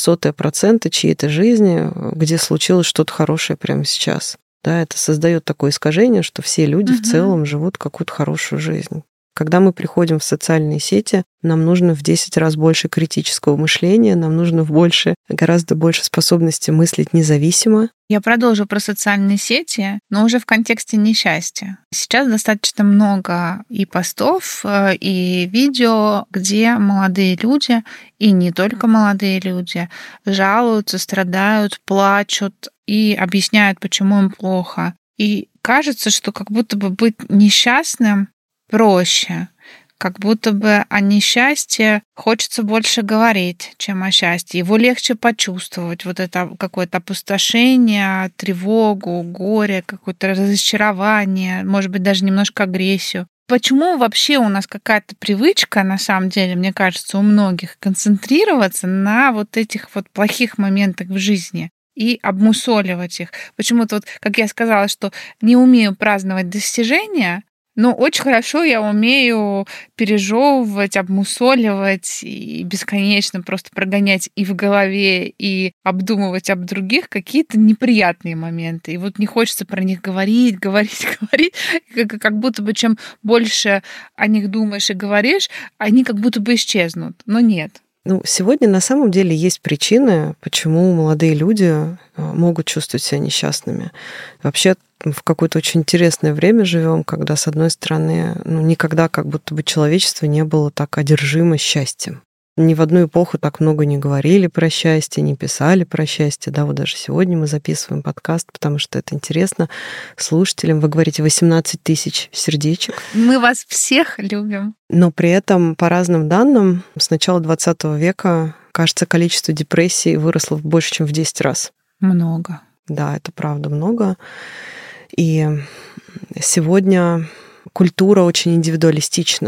Speaker 3: 0,01% чьей-то жизни, где случилось что-то хорошее прямо сейчас. Да, это создает такое искажение, что все люди в целом живут какую-то хорошую жизнь. Когда мы приходим в социальные сети, нам нужно в 10 раз больше критического мышления, нам нужно гораздо больше способности мыслить независимо.
Speaker 2: Я продолжу про социальные сети, но уже в контексте несчастья. Сейчас достаточно много и постов, и видео, где молодые люди, и не только молодые люди, жалуются, страдают, плачут и объясняют, почему им плохо. И кажется, что как будто бы быть несчастным проще, как будто бы о несчастье хочется больше говорить, чем о счастье. Его легче почувствовать, вот это какое-то опустошение, тревогу, горе, какое-то разочарование, может быть, даже немножко агрессию. Почему вообще у нас какая-то привычка, на самом деле, мне кажется, у многих, концентрироваться на вот этих вот плохих моментах в жизни и обмусоливать их? Почему-то, вот, как я сказала, что не умею праздновать достижения, но очень хорошо я умею пережевывать, обмусоливать и бесконечно просто прогонять и в голове, и обдумывать об других какие-то неприятные моменты. И вот не хочется про них говорить. Как будто бы чем больше о них думаешь и говоришь, они как будто бы исчезнут. Но нет.
Speaker 3: Сегодня на самом деле есть причины, почему молодые люди могут чувствовать себя несчастными. Вообще в какое-то очень интересное время живем, когда, с одной стороны, никогда как будто бы человечество не было так одержимо счастьем. Ни в одну эпоху так много не говорили про счастье, не писали про счастье. Да, вот даже сегодня мы записываем подкаст, потому что это интересно слушателям. Вы говорите 18 тысяч сердечек.
Speaker 2: Мы вас всех любим.
Speaker 3: Но при этом, по разным данным, с начала 20 века, кажется, количество депрессий выросло больше, чем в 10 раз.
Speaker 2: Много.
Speaker 3: Да, это правда много. И сегодня культура очень индивидуалистичная.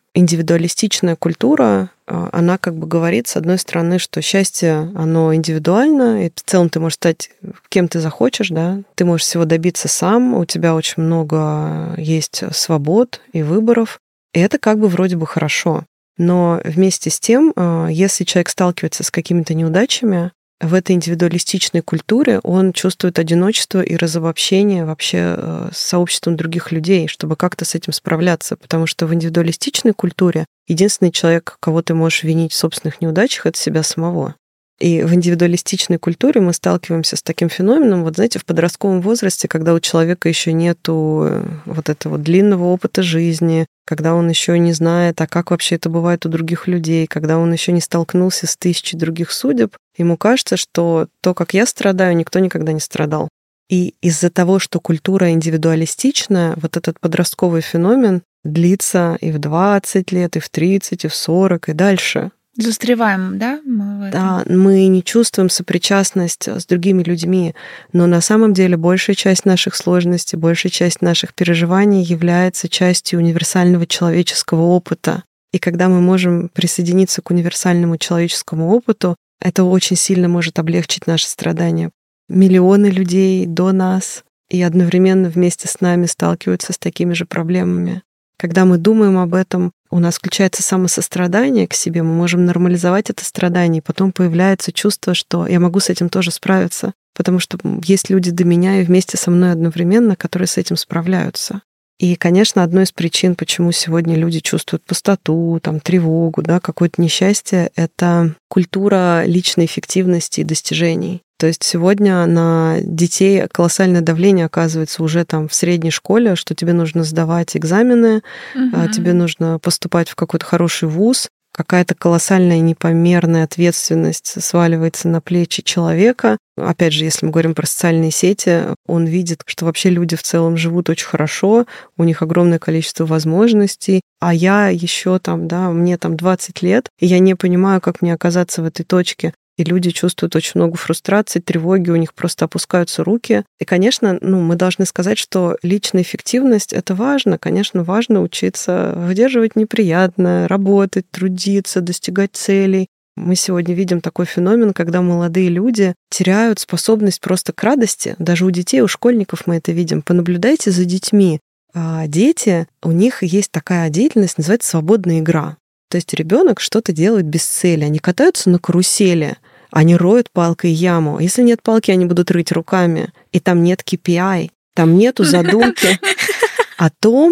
Speaker 3: индивидуалистичная культура, она как бы говорит, с одной стороны, что счастье, оно индивидуально, и в целом ты можешь стать кем ты захочешь, да, ты можешь всего добиться сам, у тебя очень много есть свобод и выборов, и это как бы вроде бы хорошо. Но вместе с тем, если человек сталкивается с какими-то неудачами, в этой индивидуалистичной культуре он чувствует одиночество и разобщение вообще с сообществом других людей, чтобы как-то с этим справляться. Потому что в индивидуалистичной культуре единственный человек, кого ты можешь винить в собственных неудачах, это себя самого. И в индивидуалистичной культуре мы сталкиваемся с таким феноменом, вот знаете, в подростковом возрасте, когда у человека еще нету вот этого длинного опыта жизни, когда он еще не знает, а как вообще это бывает у других людей, когда он еще не столкнулся с тысячей других судеб, ему кажется, что то, как я страдаю, никто никогда не страдал. И из-за того, что культура индивидуалистичная, вот этот подростковый феномен длится и в 20 лет, и в 30, и в 40, и дальше.
Speaker 2: Застреваем, да?
Speaker 3: Да, мы не чувствуем сопричастность с другими людьми, но на самом деле большая часть наших сложностей, большая часть наших переживаний является частью универсального человеческого опыта. И когда мы можем присоединиться к универсальному человеческому опыту, это очень сильно может облегчить наши страдания. Миллионы людей до нас и одновременно вместе с нами сталкиваются с такими же проблемами. Когда мы думаем об этом, у нас включается самосострадание к себе, мы можем нормализовать это страдание, и потом появляется чувство, что я могу с этим тоже справиться, потому что есть люди до меня и вместе со мной одновременно, которые с этим справляются. И, конечно, одной из причин, почему сегодня люди чувствуют пустоту, там, тревогу, да, какое-то несчастье, это культура личной эффективности и достижений. То есть сегодня на детей колоссальное давление оказывается уже там в средней школе, что тебе нужно сдавать экзамены, тебе нужно поступать в какой-то хороший вуз, какая-то колоссальная непомерная ответственность сваливается на плечи человека. Опять же, если мы говорим про социальные сети, он видит, что вообще люди в целом живут очень хорошо, у них огромное количество возможностей, а я еще там, да, мне там 20 лет, и я не понимаю, как мне оказаться в этой точке. И люди чувствуют очень много фрустрации, тревоги, у них просто опускаются руки. И, конечно, мы должны сказать, что личная эффективность — это важно. Конечно, важно учиться выдерживать неприятное, работать, трудиться, достигать целей. Мы сегодня видим такой феномен, когда молодые люди теряют способность просто к радости. Даже у детей, у школьников мы это видим. Понаблюдайте за детьми. Дети, у них есть такая деятельность, называется свободная игра. То есть ребенок что-то делает без цели. Они катаются на карусели, они роют палкой яму. Если нет палки, они будут рыть руками. И там нет KPI, там нету задумки о том,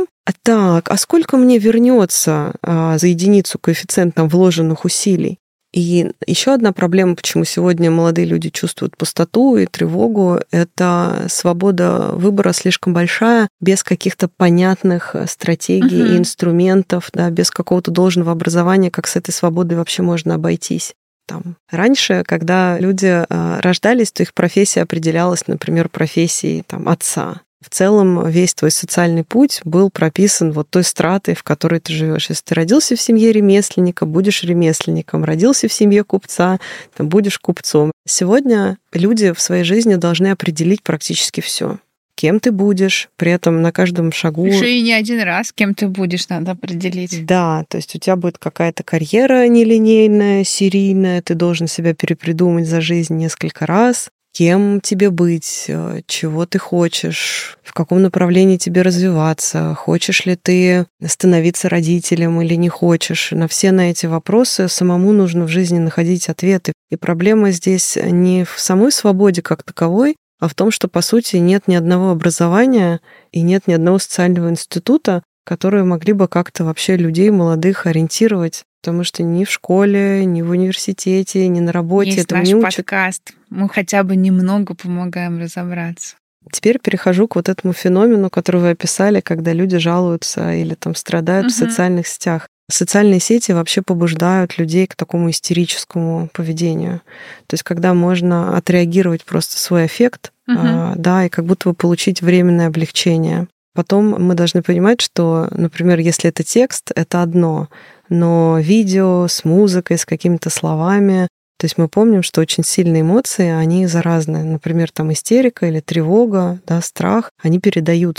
Speaker 3: а сколько мне вернется за единицу коэффициента вложенных усилий. И еще одна проблема, почему сегодня молодые люди чувствуют пустоту и тревогу, это свобода выбора слишком большая, без каких-то понятных стратегий и инструментов, да, без какого-то должного образования, как с этой свободой вообще можно обойтись. Раньше, когда люди рождались, то их профессия определялась, например, профессией отца. В целом весь твой социальный путь был прописан вот той стратой, в которой ты живешь. Если ты родился в семье ремесленника, будешь ремесленником. Родился в семье купца, будешь купцом. Сегодня люди в своей жизни должны определить практически все. Кем ты будешь, при этом на каждом шагу...
Speaker 2: Еще и не один раз, кем ты будешь, надо определить.
Speaker 3: Да, то есть у тебя будет какая-то карьера нелинейная, серийная, ты должен себя перепридумать за жизнь несколько раз. Кем тебе быть, чего ты хочешь, в каком направлении тебе развиваться, хочешь ли ты становиться родителем или не хочешь. На эти вопросы самому нужно в жизни находить ответы. И проблема здесь не в самой свободе как таковой, а в том, что, по сути, нет ни одного образования и нет ни одного социального института, которые могли бы как-то вообще людей молодых ориентировать. Потому что ни в школе, ни в университете, ни на работе
Speaker 2: есть
Speaker 3: этому
Speaker 2: наш
Speaker 3: не учат.
Speaker 2: подкаст. Мы хотя бы немного помогаем разобраться.
Speaker 3: Теперь перехожу к вот этому феномену, который вы описали, когда люди жалуются или страдают в социальных сетях. Социальные сети вообще побуждают людей к такому истерическому поведению. То есть когда можно отреагировать просто свой аффект, да, и как будто бы получить временное облегчение. Потом мы должны понимать, что, например, если это текст, это одно, но видео с музыкой, с какими-то словами, то есть мы помним, что очень сильные эмоции, они заразны. Например, истерика или тревога, да, страх, они передаются.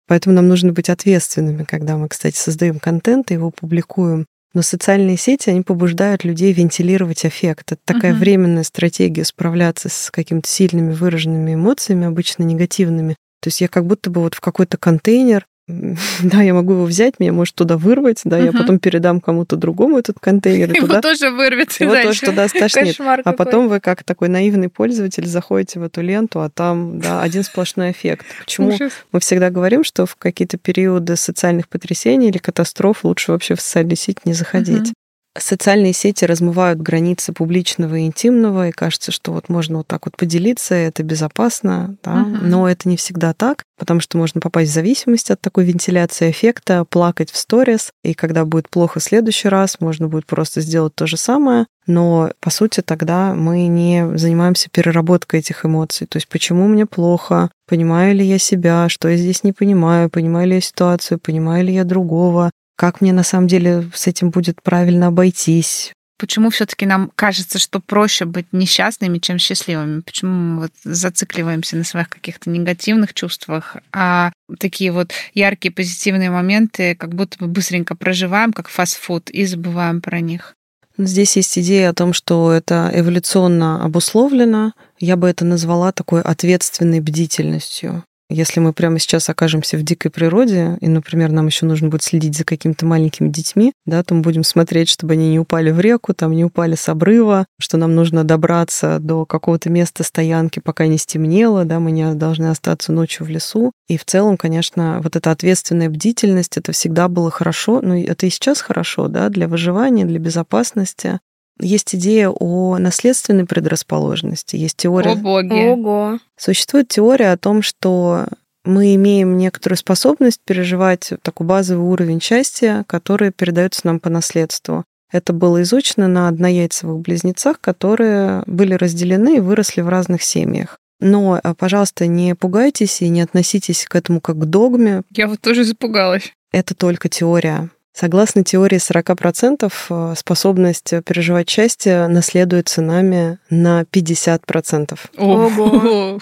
Speaker 3: Поэтому нам нужно быть ответственными, когда мы, кстати, создаем контент и его публикуем. Но социальные сети, они побуждают людей вентилировать аффект. Это такая временная стратегия справляться с какими-то сильными выраженными эмоциями, обычно негативными. То есть я как будто бы вот в какой-то контейнер, да, я могу его взять, меня может туда вырвать, да, я потом передам кому-то другому этот контейнер.
Speaker 2: Его
Speaker 3: туда,
Speaker 2: тоже вырвет.
Speaker 3: Его тоже туда стошнит. А потом вы, как такой наивный пользователь, заходите в эту ленту, а там, да, один сплошной эффект. Почему мы всегда говорим, что в какие-то периоды социальных потрясений или катастроф лучше вообще в социальные сети не заходить? Социальные сети размывают границы публичного и интимного, и кажется, что вот можно вот так вот поделиться, это безопасно, да? Но это не всегда так, потому что можно попасть в зависимость от такой вентиляции эффекта, плакать в сторис, и когда будет плохо в следующий раз, можно будет просто сделать то же самое, но, по сути, тогда мы не занимаемся переработкой этих эмоций. То есть почему мне плохо, понимаю ли я себя, что я здесь не понимаю, понимаю ли я ситуацию, понимаю ли я другого, как мне на самом деле с этим будет правильно обойтись.
Speaker 2: Почему все-таки нам кажется, что проще быть несчастными, чем счастливыми? Почему мы вот зацикливаемся на своих каких-то негативных чувствах, а такие вот яркие позитивные моменты как будто бы быстренько проживаем, как фастфуд, и забываем про них?
Speaker 3: Здесь есть идея о том, что это эволюционно обусловлено. Я бы это назвала такой ответственной бдительностью. Если мы прямо сейчас окажемся в дикой природе, и, например, нам еще нужно будет следить за какими-то маленькими детьми, да, то мы будем смотреть, чтобы они не упали в реку, там, не упали с обрыва, что нам нужно добраться до какого-то места стоянки, пока не стемнело, да, мы не должны остаться ночью в лесу. И в целом, конечно, вот эта ответственная бдительность, это всегда было хорошо, но это и сейчас хорошо, да, для выживания, для безопасности. Есть идея о наследственной предрасположенности, есть теория...
Speaker 2: О боги!
Speaker 1: Ого!
Speaker 3: Существует теория о том, что мы имеем некоторую способность переживать такой базовый уровень счастья, который передается нам по наследству. Это было изучено на однояйцевых близнецах, которые были разделены и выросли в разных семьях. Но, пожалуйста, не пугайтесь и не относитесь к этому как к догме.
Speaker 2: Я вот тоже испугалась.
Speaker 3: Это только теория. Согласно теории 40%, способность переживать счастье наследуется нами на 50%.
Speaker 2: Ого!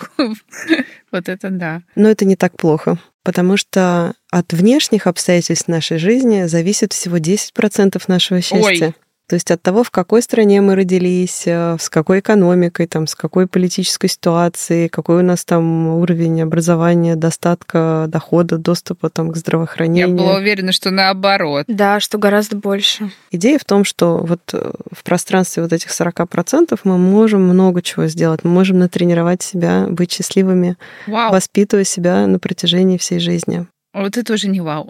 Speaker 2: Вот это да.
Speaker 3: Но это не так плохо, потому что от внешних обстоятельств нашей жизни зависит всего 10% нашего счастья.
Speaker 2: Ой.
Speaker 3: То есть от того, в какой стране мы родились, с какой экономикой, там, с какой политической ситуацией, какой у нас там уровень образования, достатка, дохода, доступа там, к здравоохранению.
Speaker 2: Я была уверена, что наоборот.
Speaker 1: Да, что гораздо больше.
Speaker 3: Идея в том, что вот в пространстве вот этих 40% мы можем много чего сделать. Мы можем натренировать себя, быть счастливыми,
Speaker 2: Вау.
Speaker 3: воспитывая себя на протяжении всей жизни.
Speaker 2: Вот это уже не вау.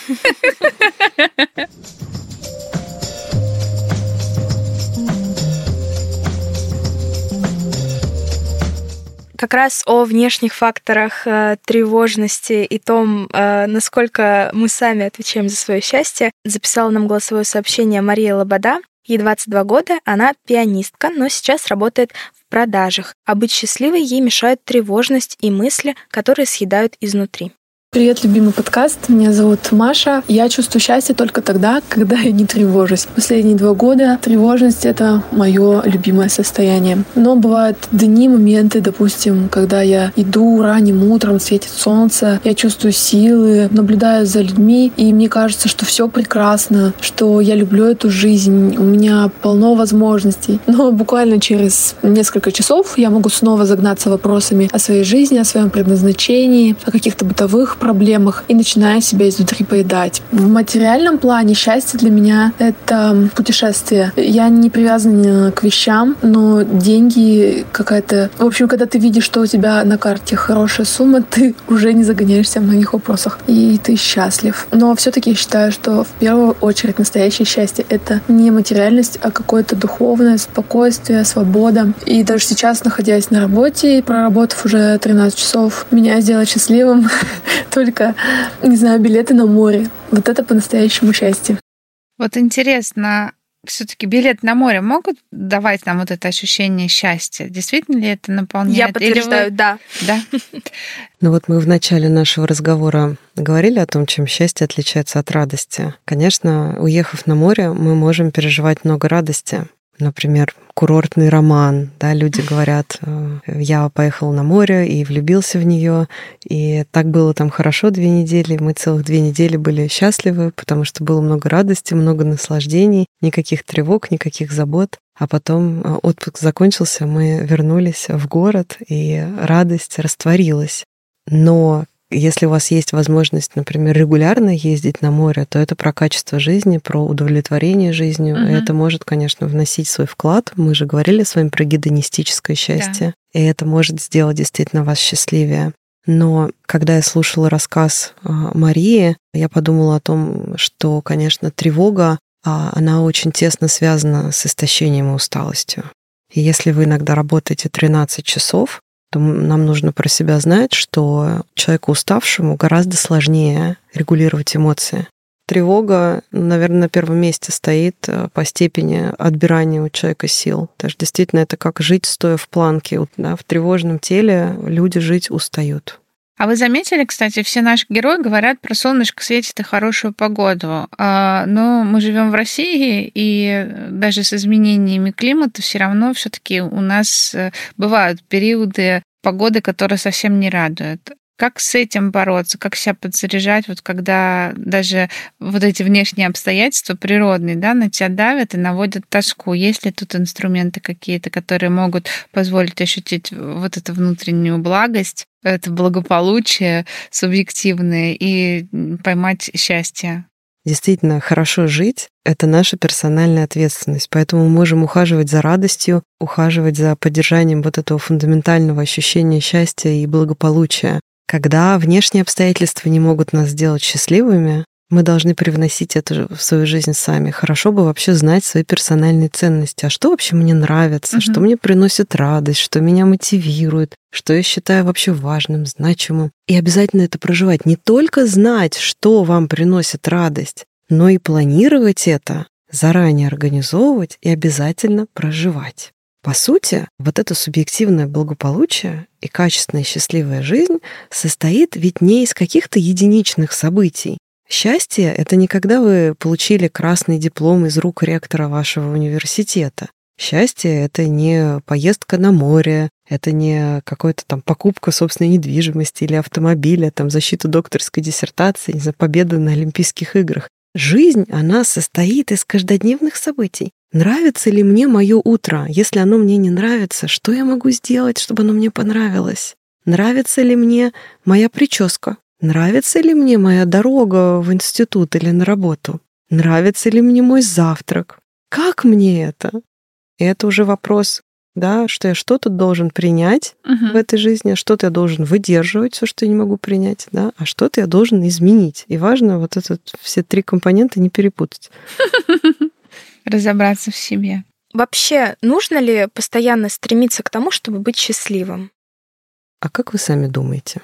Speaker 1: Как раз о внешних факторах тревожности и том, насколько мы сами отвечаем за свое счастье, записала нам голосовое сообщение Мария Лобода. Ей 22 года, она пианистка, но сейчас работает в продажах. А быть счастливой ей мешают тревожность и мысли, которые съедают изнутри.
Speaker 6: Привет, любимый подкаст. Меня зовут Маша. Я чувствую счастье только тогда, когда я не тревожусь. Последние 2 года тревожность — это мое любимое состояние. Но бывают дни, моменты, допустим, когда я иду ранним утром, светит солнце, я чувствую силы, наблюдаю за людьми, и мне кажется, что все прекрасно, что я люблю эту жизнь, у меня полно возможностей. Но буквально через несколько часов я могу снова загнаться вопросами о своей жизни, о своем предназначении, о каких-то бытовых проблемах и начинаю себя изнутри поедать. В материальном плане счастье для меня — это путешествие. Я не привязана к вещам, но деньги какая-то... В общем, когда ты видишь, что у тебя на карте хорошая сумма, ты уже не загоняешься в многих вопросах, и ты счастлив. Но все-таки я считаю, что в первую очередь настоящее счастье — это не материальность, а какое-то духовное спокойствие, свобода. И даже сейчас, находясь на работе и проработав уже 13 часов, меня сделать счастливым только, не знаю, билеты на море. Вот это по-настоящему счастье.
Speaker 2: Вот интересно, все-таки билет на море могут давать нам вот это ощущение счастья? Действительно ли это наполняет?
Speaker 1: Я подтверждаю, да.
Speaker 2: Да?
Speaker 3: Ну вот мы в начале нашего разговора говорили о том, чем счастье отличается от радости. Конечно, уехав на море, мы можем переживать много радости. Например, курортный роман. Да, люди говорят, я поехал на море и влюбился в нее, и так было там хорошо 2 недели. Мы целых 2 недели были счастливы, потому что было много радости, много наслаждений, никаких тревог, никаких забот. А потом отпуск закончился, мы вернулись в город, и радость растворилась. Но если у вас есть возможность, например, регулярно ездить на море, то это про качество жизни, про удовлетворение жизнью. И это может, конечно, вносить свой вклад. Мы же говорили с вами про гедонистическое счастье. Да. И это может сделать действительно вас счастливее. Но когда я слушала рассказ Марии, я подумала о том, что, конечно, тревога, она очень тесно связана с истощением и усталостью. И если вы иногда работаете 13 часов, то нам нужно про себя знать, что человеку уставшему гораздо сложнее регулировать эмоции. Тревога, наверное, на первом месте стоит по степени отбирания у человека сил. Потому что действительно это как жить, стоя в планке. Да, в тревожном теле люди жить устают.
Speaker 2: А вы заметили, кстати, все наши герои говорят про солнышко светит и хорошую погоду. Но мы живем в России, и даже с изменениями климата все равно все-таки у нас бывают периоды погоды, которые совсем не радуют. Как с этим бороться, как себя подзаряжать, вот когда даже вот эти внешние обстоятельства природные, да, на тебя давят и наводят тоску? Есть ли тут инструменты какие-то, которые могут позволить ощутить вот эту внутреннюю благость, это благополучие субъективное и поймать счастье?
Speaker 3: Действительно, хорошо жить — это наша персональная ответственность, поэтому мы можем ухаживать за радостью, ухаживать за поддержанием вот этого фундаментального ощущения счастья и благополучия. Когда внешние обстоятельства не могут нас сделать счастливыми, мы должны привносить это в свою жизнь сами. Хорошо бы вообще знать свои персональные ценности. А что вообще мне нравится, что мне приносит радость, что меня мотивирует, что я считаю вообще важным, значимым. И обязательно это проживать. Не только знать, что вам приносит радость, но и планировать это, заранее организовывать и обязательно проживать. По сути, вот это субъективное благополучие и качественная счастливая жизнь состоит ведь не из каких-то единичных событий. Счастье — это не когда вы получили красный диплом из рук ректора вашего университета. Счастье — это не поездка на море, это не какая-то там покупка собственной недвижимости или автомобиля, там защита докторской диссертации, не знаю, победа на Олимпийских играх. Жизнь, она состоит из каждодневных событий. Нравится ли мне мое утро? Если оно мне не нравится, что я могу сделать, чтобы оно мне понравилось? Нравится ли мне моя прическа? Нравится ли мне моя дорога в институт или на работу? Нравится ли мне мой завтрак? Как мне это? И это уже вопрос, да, что я что-то должен принять в этой жизни, а что-то я должен выдерживать, все, что я не могу принять, да, а что-то я должен изменить. И важно вот все 3 компонента не перепутать.
Speaker 2: Разобраться в себе.
Speaker 1: Вообще, нужно ли постоянно стремиться к тому, чтобы быть счастливым?
Speaker 3: А как вы сами думаете?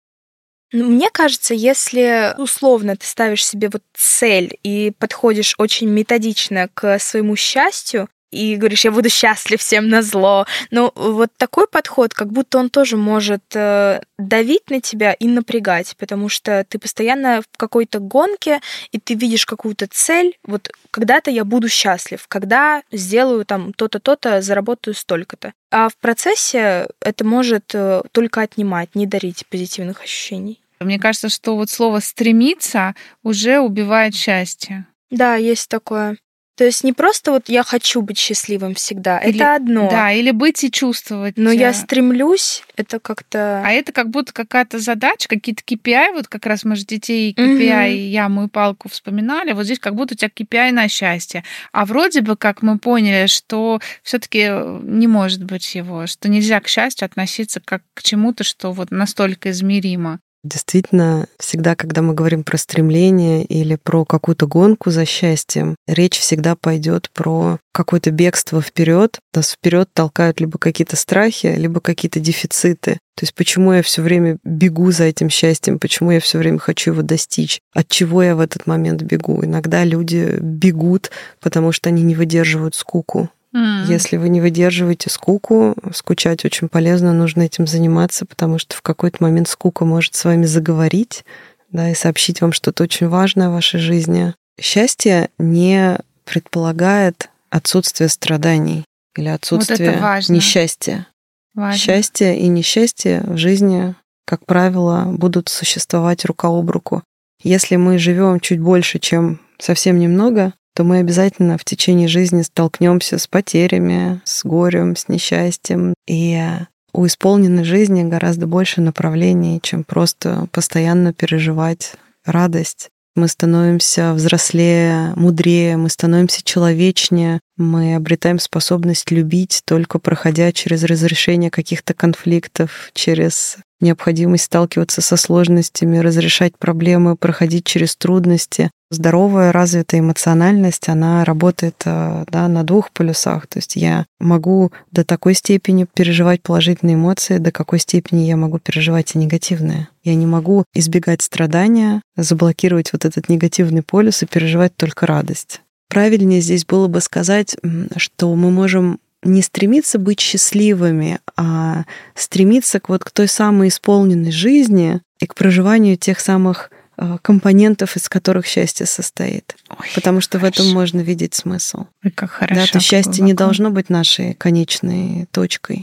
Speaker 1: Мне кажется, если условно ты ставишь себе вот цель и подходишь очень методично к своему счастью, и говоришь, я буду счастлив всем назло. Но вот такой подход, как будто он тоже может давить на тебя и напрягать, потому что ты постоянно в какой-то гонке, и ты видишь какую-то цель. Вот когда-то я буду счастлив, когда сделаю там то-то, то-то, заработаю столько-то. А в процессе это может только отнимать, не дарить позитивных ощущений.
Speaker 2: Мне кажется, что вот слово «стремиться» уже убивает счастье.
Speaker 1: Да, есть такое. То есть не просто вот я хочу быть счастливым всегда, это одно.
Speaker 2: Да, или быть и чувствовать.
Speaker 1: Но я стремлюсь, это как-то...
Speaker 2: А это как будто какая-то задача, какие-то KPI, вот как раз мы же детей KPI, яму и палку вспоминали, вот здесь как будто у тебя KPI на счастье. А вроде бы как мы поняли, что все-таки не может быть его, что нельзя к счастью относиться как к чему-то, что вот настолько измеримо.
Speaker 3: Действительно, всегда, когда мы говорим про стремление или про какую-то гонку за счастьем, речь всегда пойдет про какое-то бегство вперед. Нас вперед толкают либо какие-то страхи, либо какие-то дефициты. То есть почему я все время бегу за этим счастьем, почему я все время хочу его достичь, от чего я в этот момент бегу. Иногда люди бегут, потому что они не выдерживают скуку. Если вы не выдерживаете скуку, скучать очень полезно, нужно этим заниматься, потому что в какой-то момент скука может с вами заговорить, да, и сообщить вам что-то очень важное в вашей жизни. Счастье не предполагает отсутствие страданий. или
Speaker 2: Вот
Speaker 3: отсутствие
Speaker 2: это важно.
Speaker 3: несчастья.
Speaker 2: Важно.
Speaker 3: Счастье и несчастье в жизни, как правило, будут существовать рука об руку. Если мы живем чуть больше, чем совсем немного, то мы обязательно в течение жизни столкнемся с потерями, с горем, с несчастьем. И у исполненной жизни гораздо больше направлений, чем просто постоянно переживать радость. Мы становимся взрослее, мудрее, мы становимся человечнее, мы обретаем способность любить, только проходя через разрешение каких-то конфликтов, через необходимость сталкиваться со сложностями, разрешать проблемы, проходить через трудности. Здоровая, развитая эмоциональность, она работает на двух полюсах. То есть я могу до такой степени переживать положительные эмоции, до какой степени я могу переживать и негативные. Я не могу избегать страдания, заблокировать вот этот негативный полюс и переживать только радость. Правильнее здесь было бы сказать, что мы можем не стремиться быть счастливыми, а стремиться к той самой исполненной жизни и к проживанию тех самых компонентов, из которых счастье состоит. Потому что
Speaker 2: хорошо.
Speaker 3: В этом можно видеть смысл.
Speaker 2: Ой, как хорошо.
Speaker 3: Да, то счастье
Speaker 2: глубоко.
Speaker 3: не должно быть нашей конечной точкой.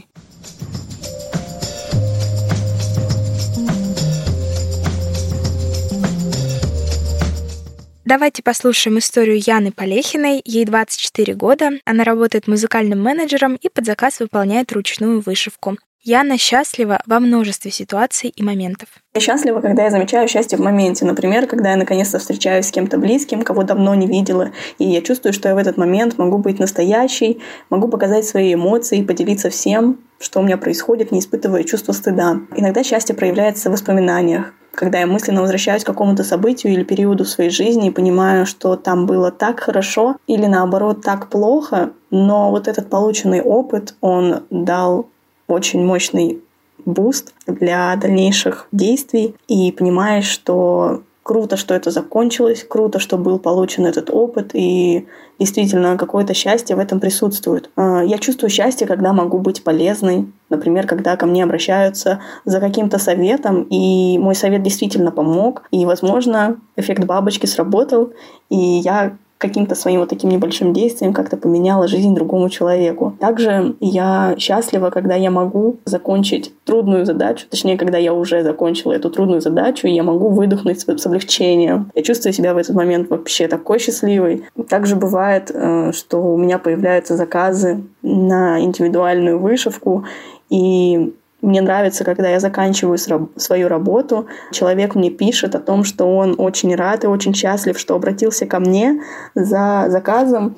Speaker 1: Давайте послушаем историю Яны Полехиной. Ей 24 года. Она работает музыкальным менеджером и под заказ выполняет ручную вышивку. Яна счастлива во множестве ситуаций и моментов.
Speaker 7: Я счастлива, когда я замечаю счастье в моменте. Например, когда я наконец-то встречаюсь с кем-то близким, кого давно не видела, и я чувствую, что я в этот момент могу быть настоящей, могу показать свои эмоции, поделиться всем, что у меня происходит, не испытывая чувства стыда. Иногда счастье проявляется в воспоминаниях, когда я мысленно возвращаюсь к какому-то событию или периоду в своей жизни и понимаю, что там было так хорошо или наоборот так плохо, но вот этот полученный опыт, он дал очень мощный буст для дальнейших действий, и понимаешь, что круто, что это закончилось, круто, что был получен этот опыт, и действительно какое-то счастье в этом присутствует. Я чувствую счастье, когда могу быть полезной, например, когда ко мне обращаются за каким-то советом, и мой совет действительно помог, и, возможно, эффект бабочки сработал, и я каким-то своим вот таким небольшим действием как-то поменяла жизнь другому человеку. Также я счастлива, когда я могу закончить трудную задачу, точнее, когда я уже закончила эту трудную задачу, и я могу выдохнуть с облегчением. Я чувствую себя в этот момент вообще такой счастливой. Также бывает, что у меня появляются заказы на индивидуальную вышивку, и мне нравится, когда я заканчиваю свою работу, человек мне пишет о том, что он очень рад и очень счастлив, что обратился ко мне за заказом,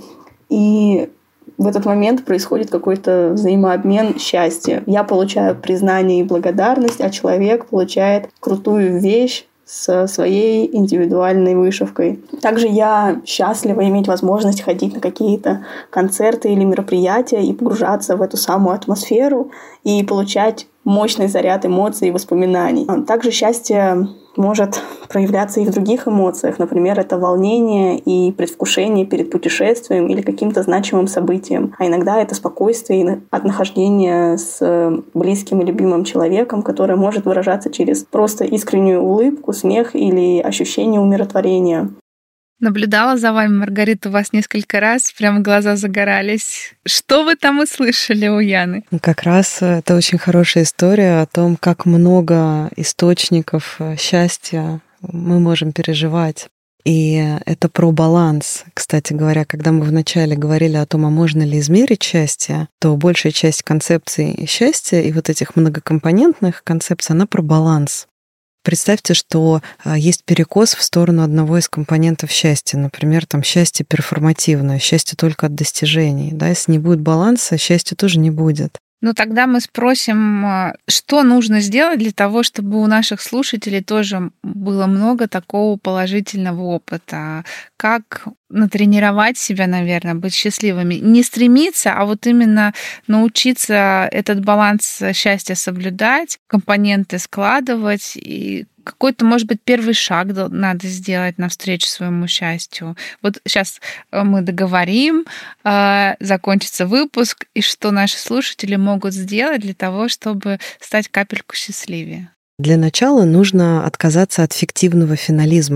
Speaker 7: и в этот момент происходит какой-то взаимообмен счастья. Я получаю признание и благодарность, а человек получает крутую вещь со своей индивидуальной вышивкой. Также я счастлива иметь возможность ходить на какие-то концерты или мероприятия и погружаться в эту самую атмосферу и получать мощный заряд эмоций и воспоминаний. Также счастье может проявляться и в других эмоциях. Например, это волнение и предвкушение перед путешествием или каким-то значимым событием. А иногда это спокойствие от нахождения с близким и любимым человеком, которое может выражаться через просто искреннюю улыбку, смех или ощущение умиротворения.
Speaker 2: Наблюдала за вами, Маргарита, у вас несколько раз, прям глаза загорались. Что вы там услышали у Яны?
Speaker 3: Как раз это очень хорошая история о том, как много источников счастья мы можем переживать. И это про баланс. Кстати говоря, когда мы вначале говорили о том, а можно ли измерить счастье, то большая часть концепций счастья и вот этих многокомпонентных концепций, она про баланс. Представьте, что есть перекос в сторону одного из компонентов счастья. Например, там счастье перформативное, счастье только от достижений. Да? Если не будет баланса, счастья тоже не будет.
Speaker 2: Ну, тогда мы спросим, что нужно сделать для того, чтобы у наших слушателей тоже было много такого положительного опыта. Как натренировать себя, наверное, быть счастливыми. Не стремиться, а вот именно научиться этот баланс счастья соблюдать, компоненты складывать и какой-то, может быть, первый шаг надо сделать навстречу своему счастью. Вот сейчас мы договорим, закончится выпуск, и что наши слушатели могут сделать для того, чтобы стать капельку счастливее.
Speaker 3: Для начала нужно отказаться от фиктивного финализма.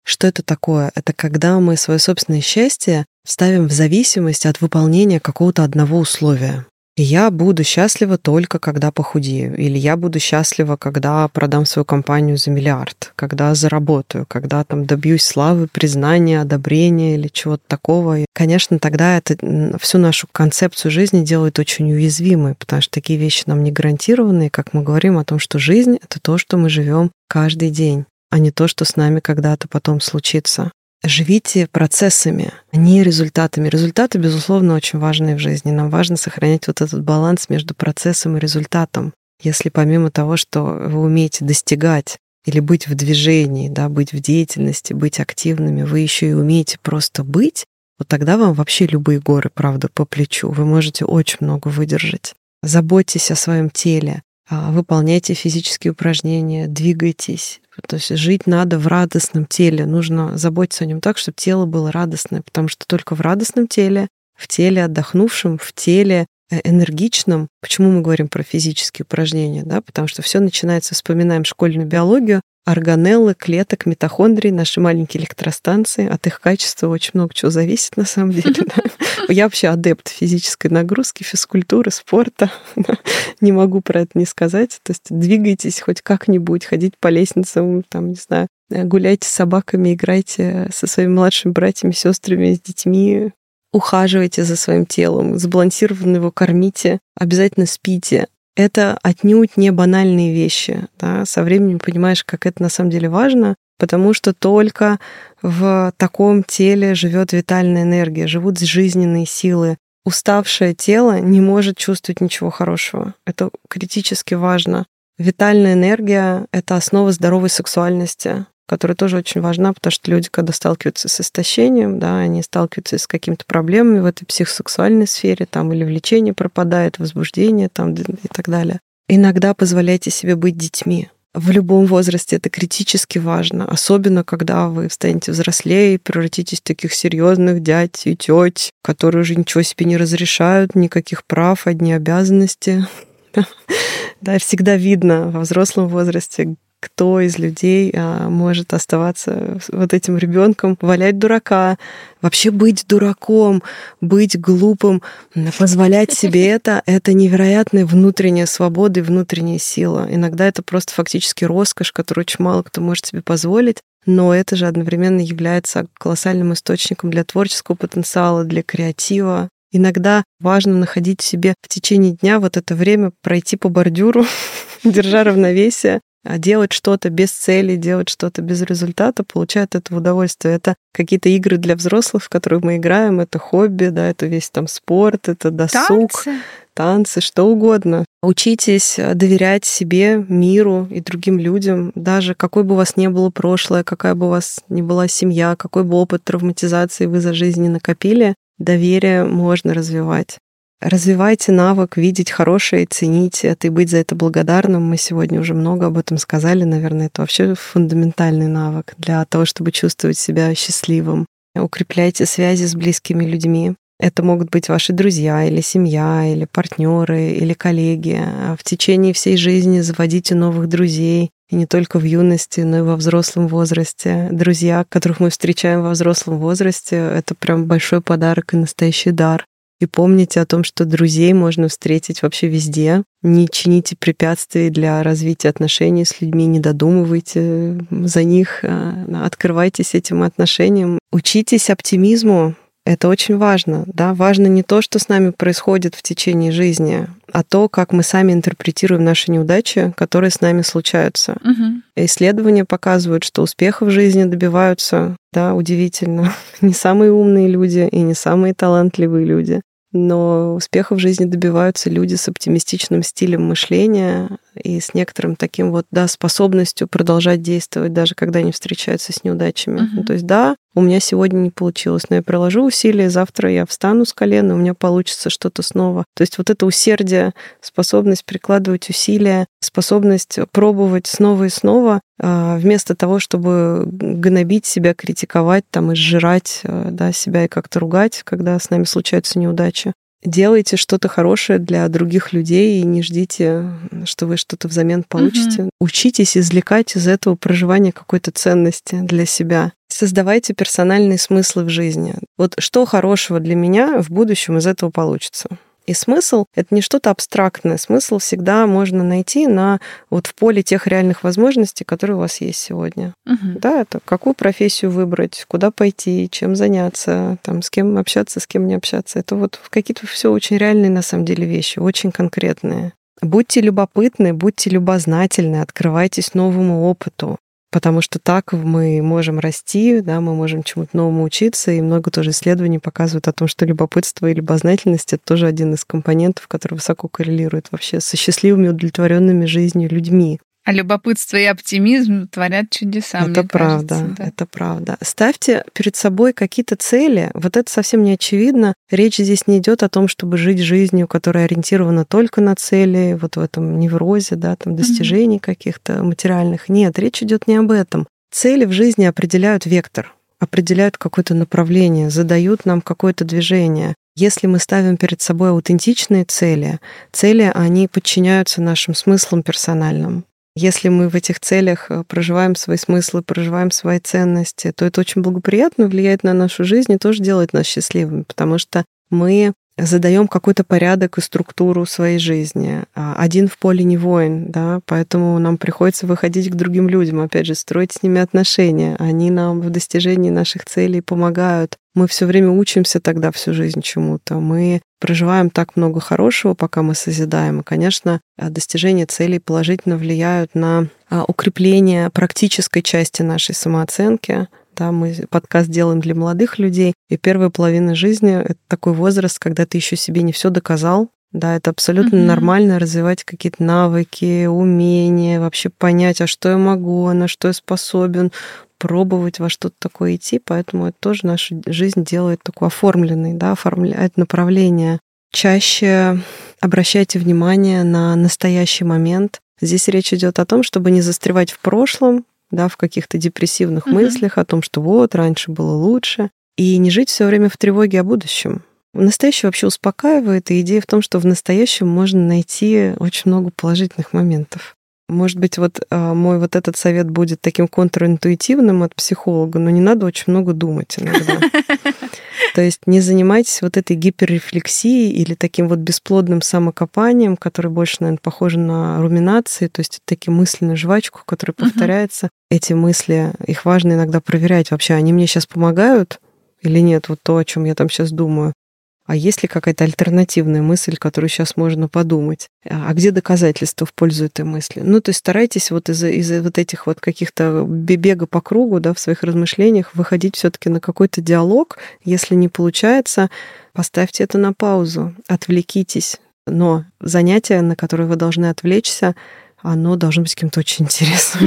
Speaker 3: Что это такое? Это когда мы свое собственное счастье ставим в зависимость от выполнения какого-то одного условия. И я буду счастлива только когда похудею. Или я буду счастлива, когда продам свою компанию за миллиард, когда заработаю, когда там добьюсь славы, признания, одобрения или чего-то такого. И, конечно, тогда это всю нашу концепцию жизни делает очень уязвимой, потому что такие вещи нам не гарантированы. И как мы говорим о том, что жизнь — это то, что мы живем каждый день, а не то, что с нами когда-то потом случится. Живите процессами, а не результатами. Результаты, безусловно, очень важны в жизни. Нам важно сохранять вот этот баланс между процессом и результатом. Если помимо того, что вы умеете достигать или быть в движении, да, быть в деятельности, быть активными, вы еще и умеете просто быть, вот тогда вам вообще любые горы, правда, по плечу. Вы можете очень много выдержать. Заботьтесь о своем теле, выполняйте физические упражнения, двигайтесь. То есть жить надо в радостном теле. Нужно заботиться о нем так, чтобы тело было радостное, потому что только в радостном теле, в теле отдохнувшем, в теле энергичном. Почему мы говорим про физические упражнения? Да? Потому что все начинается, вспоминаем школьную биологию, органеллы, клеток, митохондрий, наши маленькие электростанции. От их качества очень много чего зависит на самом деле. Я вообще адепт физической нагрузки, физкультуры, спорта. Не могу про это не сказать. То есть двигайтесь хоть как-нибудь, ходите по лестницам, там, не знаю, гуляйте с собаками, играйте со своими младшими братьями, сестрами, с детьми, ухаживайте за своим телом, сбалансированно его кормите, обязательно спите. Это отнюдь не банальные вещи. Да? Со временем понимаешь, как это на самом деле важно, потому что только в таком теле живет витальная энергия, живут жизненные силы. Уставшее тело не может чувствовать ничего хорошего. Это критически важно. Витальная энергия — это основа здоровой сексуальности, которая тоже очень важна, потому что люди, когда сталкиваются с истощением, да, они сталкиваются с какими-то проблемами в этой психосексуальной сфере, там или влечение пропадает, возбуждение там, и так далее. Иногда позволяйте себе быть детьми. В любом возрасте это критически важно, особенно когда вы станете взрослее и превратитесь в таких серьезных дядь и тёть, которые уже ничего себе не разрешают, никаких прав, одни обязанности. Да, всегда видно во взрослом возрасте, кто из людей может оставаться вот этим ребенком, валять дурака, вообще быть дураком, быть глупым, позволять себе это невероятная внутренняя свобода и внутренняя сила. Иногда это просто фактически роскошь, которую очень мало кто может себе позволить, но это же одновременно является колоссальным источником для творческого потенциала, для креатива. Иногда важно находить в себе в течение дня вот это время, пройти по бордюру, держа равновесие, делать что-то без цели, делать что-то без результата, получая от этого удовольствие. Это какие-то игры для взрослых, в которые мы играем, это хобби, да, это весь там спорт, это досуг, танцы, что угодно. Учитесь доверять себе, миру и другим людям, даже какой бы у вас ни было прошлое, какая бы у вас ни была семья, какой бы опыт травматизации вы за жизнь не накопили, доверие можно развивать. Развивайте навык видеть хорошее, ценить это и быть за это благодарным. Мы сегодня уже много об этом сказали. Наверное, это вообще фундаментальный навык для того, чтобы чувствовать себя счастливым. Укрепляйте связи с близкими людьми. Это могут быть ваши друзья или семья, или партнеры, или коллеги. В течение всей жизни заводите новых друзей. И не только в юности, но и во взрослом возрасте. Друзья, которых мы встречаем во взрослом возрасте, это прям большой подарок и настоящий дар. И помните о том, что друзей можно встретить вообще везде. Не чините препятствий для развития отношений с людьми, не додумывайте за них, открывайтесь этим отношениям. Учитесь оптимизму. Это очень важно. Да? Важно не то, что с нами происходит в течение жизни, а то, как мы сами интерпретируем наши неудачи, которые с нами случаются. Исследования показывают, что успеха в жизни добиваются, да, удивительно, не самые умные люди и не самые талантливые люди. Но успеха в жизни добиваются люди с оптимистичным стилем мышления и с некоторым таким вот, да, способностью продолжать действовать, даже когда они встречаются с неудачами. Ну, то есть, да, у меня сегодня не получилось, но я приложу усилия, завтра я встану с колена, и у меня получится что-то снова. То есть вот это усердие, способность прикладывать усилия, способность пробовать снова и снова, вместо того, чтобы гнобить себя, критиковать, там, и сжирать, да, себя и как-то ругать, когда с нами случаются неудачи. Делайте что-то хорошее для других людей и не ждите, что вы что-то взамен получите. Учитесь извлекать из этого проживания какой-то ценности для себя. Создавайте персональные смыслы в жизни. Вот что хорошего для меня в будущем из этого получится. И смысл — это не что-то абстрактное. Смысл всегда можно найти в поле тех реальных возможностей, которые у вас есть сегодня. Да, это какую профессию выбрать, куда пойти, чем заняться, с кем общаться, с кем не общаться. Это вот какие-то все очень реальные на самом деле вещи, очень конкретные. Будьте любопытны, будьте любознательны, открывайтесь новому опыту. Потому что так мы можем расти, да, мы можем чему-то новому учиться, и много тоже исследований показывают о том, что любопытство и любознательность — это тоже один из компонентов, который высоко коррелирует вообще со счастливыми, удовлетворенными жизнью людьми.
Speaker 2: А любопытство и оптимизм творят чудеса,
Speaker 3: это
Speaker 2: мне
Speaker 3: правда,
Speaker 2: кажется. Да.
Speaker 3: Это правда. Ставьте перед собой какие-то цели. Вот это совсем не очевидно. Речь здесь не идет о том, чтобы жить жизнью, которая ориентирована только на цели, вот в этом неврозе, да, достижений каких-то материальных. Нет, речь идет не об этом. Цели в жизни определяют вектор, определяют какое-то направление, задают нам какое-то движение. Если мы ставим перед собой аутентичные цели, они подчиняются нашим смыслам персональным. Если мы в этих целях проживаем свои смыслы, проживаем свои ценности, то это очень благоприятно влияет на нашу жизнь и тоже делает нас счастливыми, потому что мы задаем какой-то порядок и структуру своей жизни. Один в поле не воин, да, поэтому нам приходится выходить к другим людям, опять же, строить с ними отношения. Они нам в достижении наших целей помогают. Мы все время учимся тогда всю жизнь чему-то. Мы проживаем так много хорошего, пока мы созидаем. И, конечно, достижения целей положительно влияют на укрепление практической части нашей самооценки. Да, мы подкаст делаем для молодых людей, и первая половина жизни — это такой возраст, когда ты еще себе не все доказал. Да, это абсолютно нормально развивать какие-то навыки, умения, вообще понять, а что я могу, на что я способен, пробовать во что-то такое идти. Поэтому это тоже нашу жизнь делает такой оформленной, да, оформляет направление. Чаще обращайте внимание на настоящий момент. Здесь речь идет о том, чтобы не застревать в прошлом, да, в каких-то депрессивных мыслях о том, что вот, раньше было лучше, и не жить все время в тревоге о будущем. Настоящее вообще успокаивает, и идея в том, что в настоящем можно найти очень много положительных моментов. Может быть, мой этот совет будет таким контринтуитивным от психолога, но не надо очень много думать иногда. То есть не занимайтесь этой гиперрефлексией или таким бесплодным самокопанием, который больше, наверное, похоже на руминации, то есть такие мысли на жвачку, которая повторяется. Эти мысли, их важно иногда проверять вообще, они мне сейчас помогают или нет, то, о чем я там сейчас думаю. А есть ли какая-то альтернативная мысль, которую сейчас можно подумать? А где доказательства в пользу этой мысли? То есть старайтесь из этих каких-то бега по кругу, да, в своих размышлениях выходить все-таки на какой-то диалог. Если не получается, поставьте это на паузу, отвлекитесь. Но занятие, на которое вы должны отвлечься, оно должно быть каким-то очень интересным,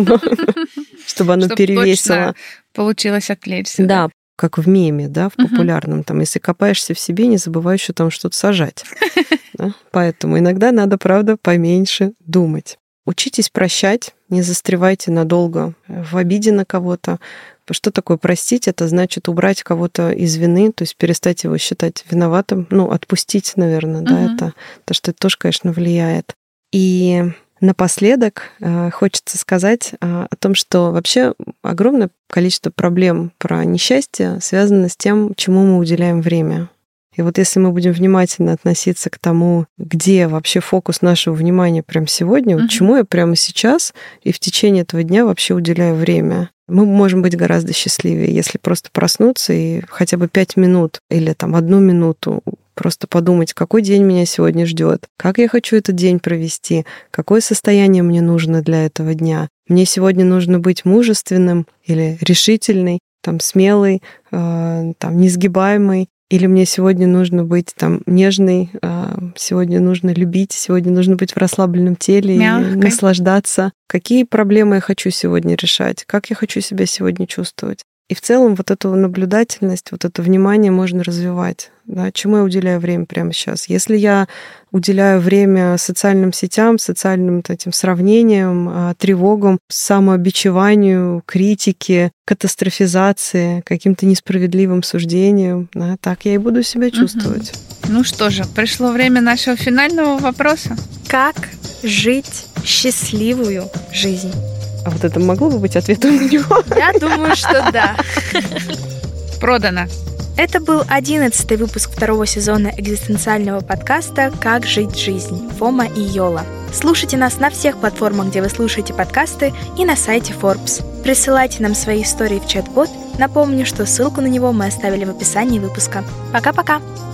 Speaker 3: чтобы оно перевесило.
Speaker 2: Получилось отвлечься.
Speaker 3: Да. Как в меме, да, в популярном. Если копаешься в себе, не забывай еще там что-то сажать. Да? Поэтому иногда надо, правда, поменьше думать. Учитесь прощать, не застревайте надолго в обиде на кого-то. Что такое простить? Это значит убрать кого-то из вины, то есть перестать его считать виноватым. Отпустить, наверное, да, это. Потому что это тоже, конечно, влияет. И напоследок хочется сказать о том, что вообще огромное количество проблем про несчастье связано с тем, чему мы уделяем время. И если мы будем внимательно относиться к тому, где вообще фокус нашего внимания прямо сегодня, чему я прямо сейчас и в течение этого дня вообще уделяю время, мы можем быть гораздо счастливее, если просто проснуться и хотя бы 5 минут или 1 минуту просто подумать, какой день меня сегодня ждет, как я хочу этот день провести, какое состояние мне нужно для этого дня. Мне сегодня нужно быть мужественным или решительной, смелой, несгибаемой, или мне сегодня нужно быть нежной, сегодня нужно любить, сегодня нужно быть в расслабленном теле
Speaker 2: мягкой.
Speaker 3: И наслаждаться. Какие проблемы я хочу сегодня решать, как я хочу себя сегодня чувствовать. И в целом эту наблюдательность, это внимание можно развивать. Да? Чему я уделяю время прямо сейчас? Если я уделяю время социальным сетям, социальным этим сравнениям, тревогам, самообичеванию, критике, катастрофизации, каким-то несправедливым суждениям, да, так я и буду себя чувствовать.
Speaker 2: Ну что же, пришло время нашего финального вопроса.
Speaker 1: Как жить счастливую жизнь?
Speaker 3: А вот это могло бы быть ответом на него?
Speaker 1: Я думаю, что да.
Speaker 2: Продано.
Speaker 1: Это был 11-й выпуск второго сезона экзистенциального подкаста «Как жить жизнь» Фома и Йола. Слушайте нас на всех платформах, где вы слушаете подкасты, и на сайте Forbes. Присылайте нам свои истории в чат-бот. Напомню, что ссылку на него мы оставили в описании выпуска. Пока-пока!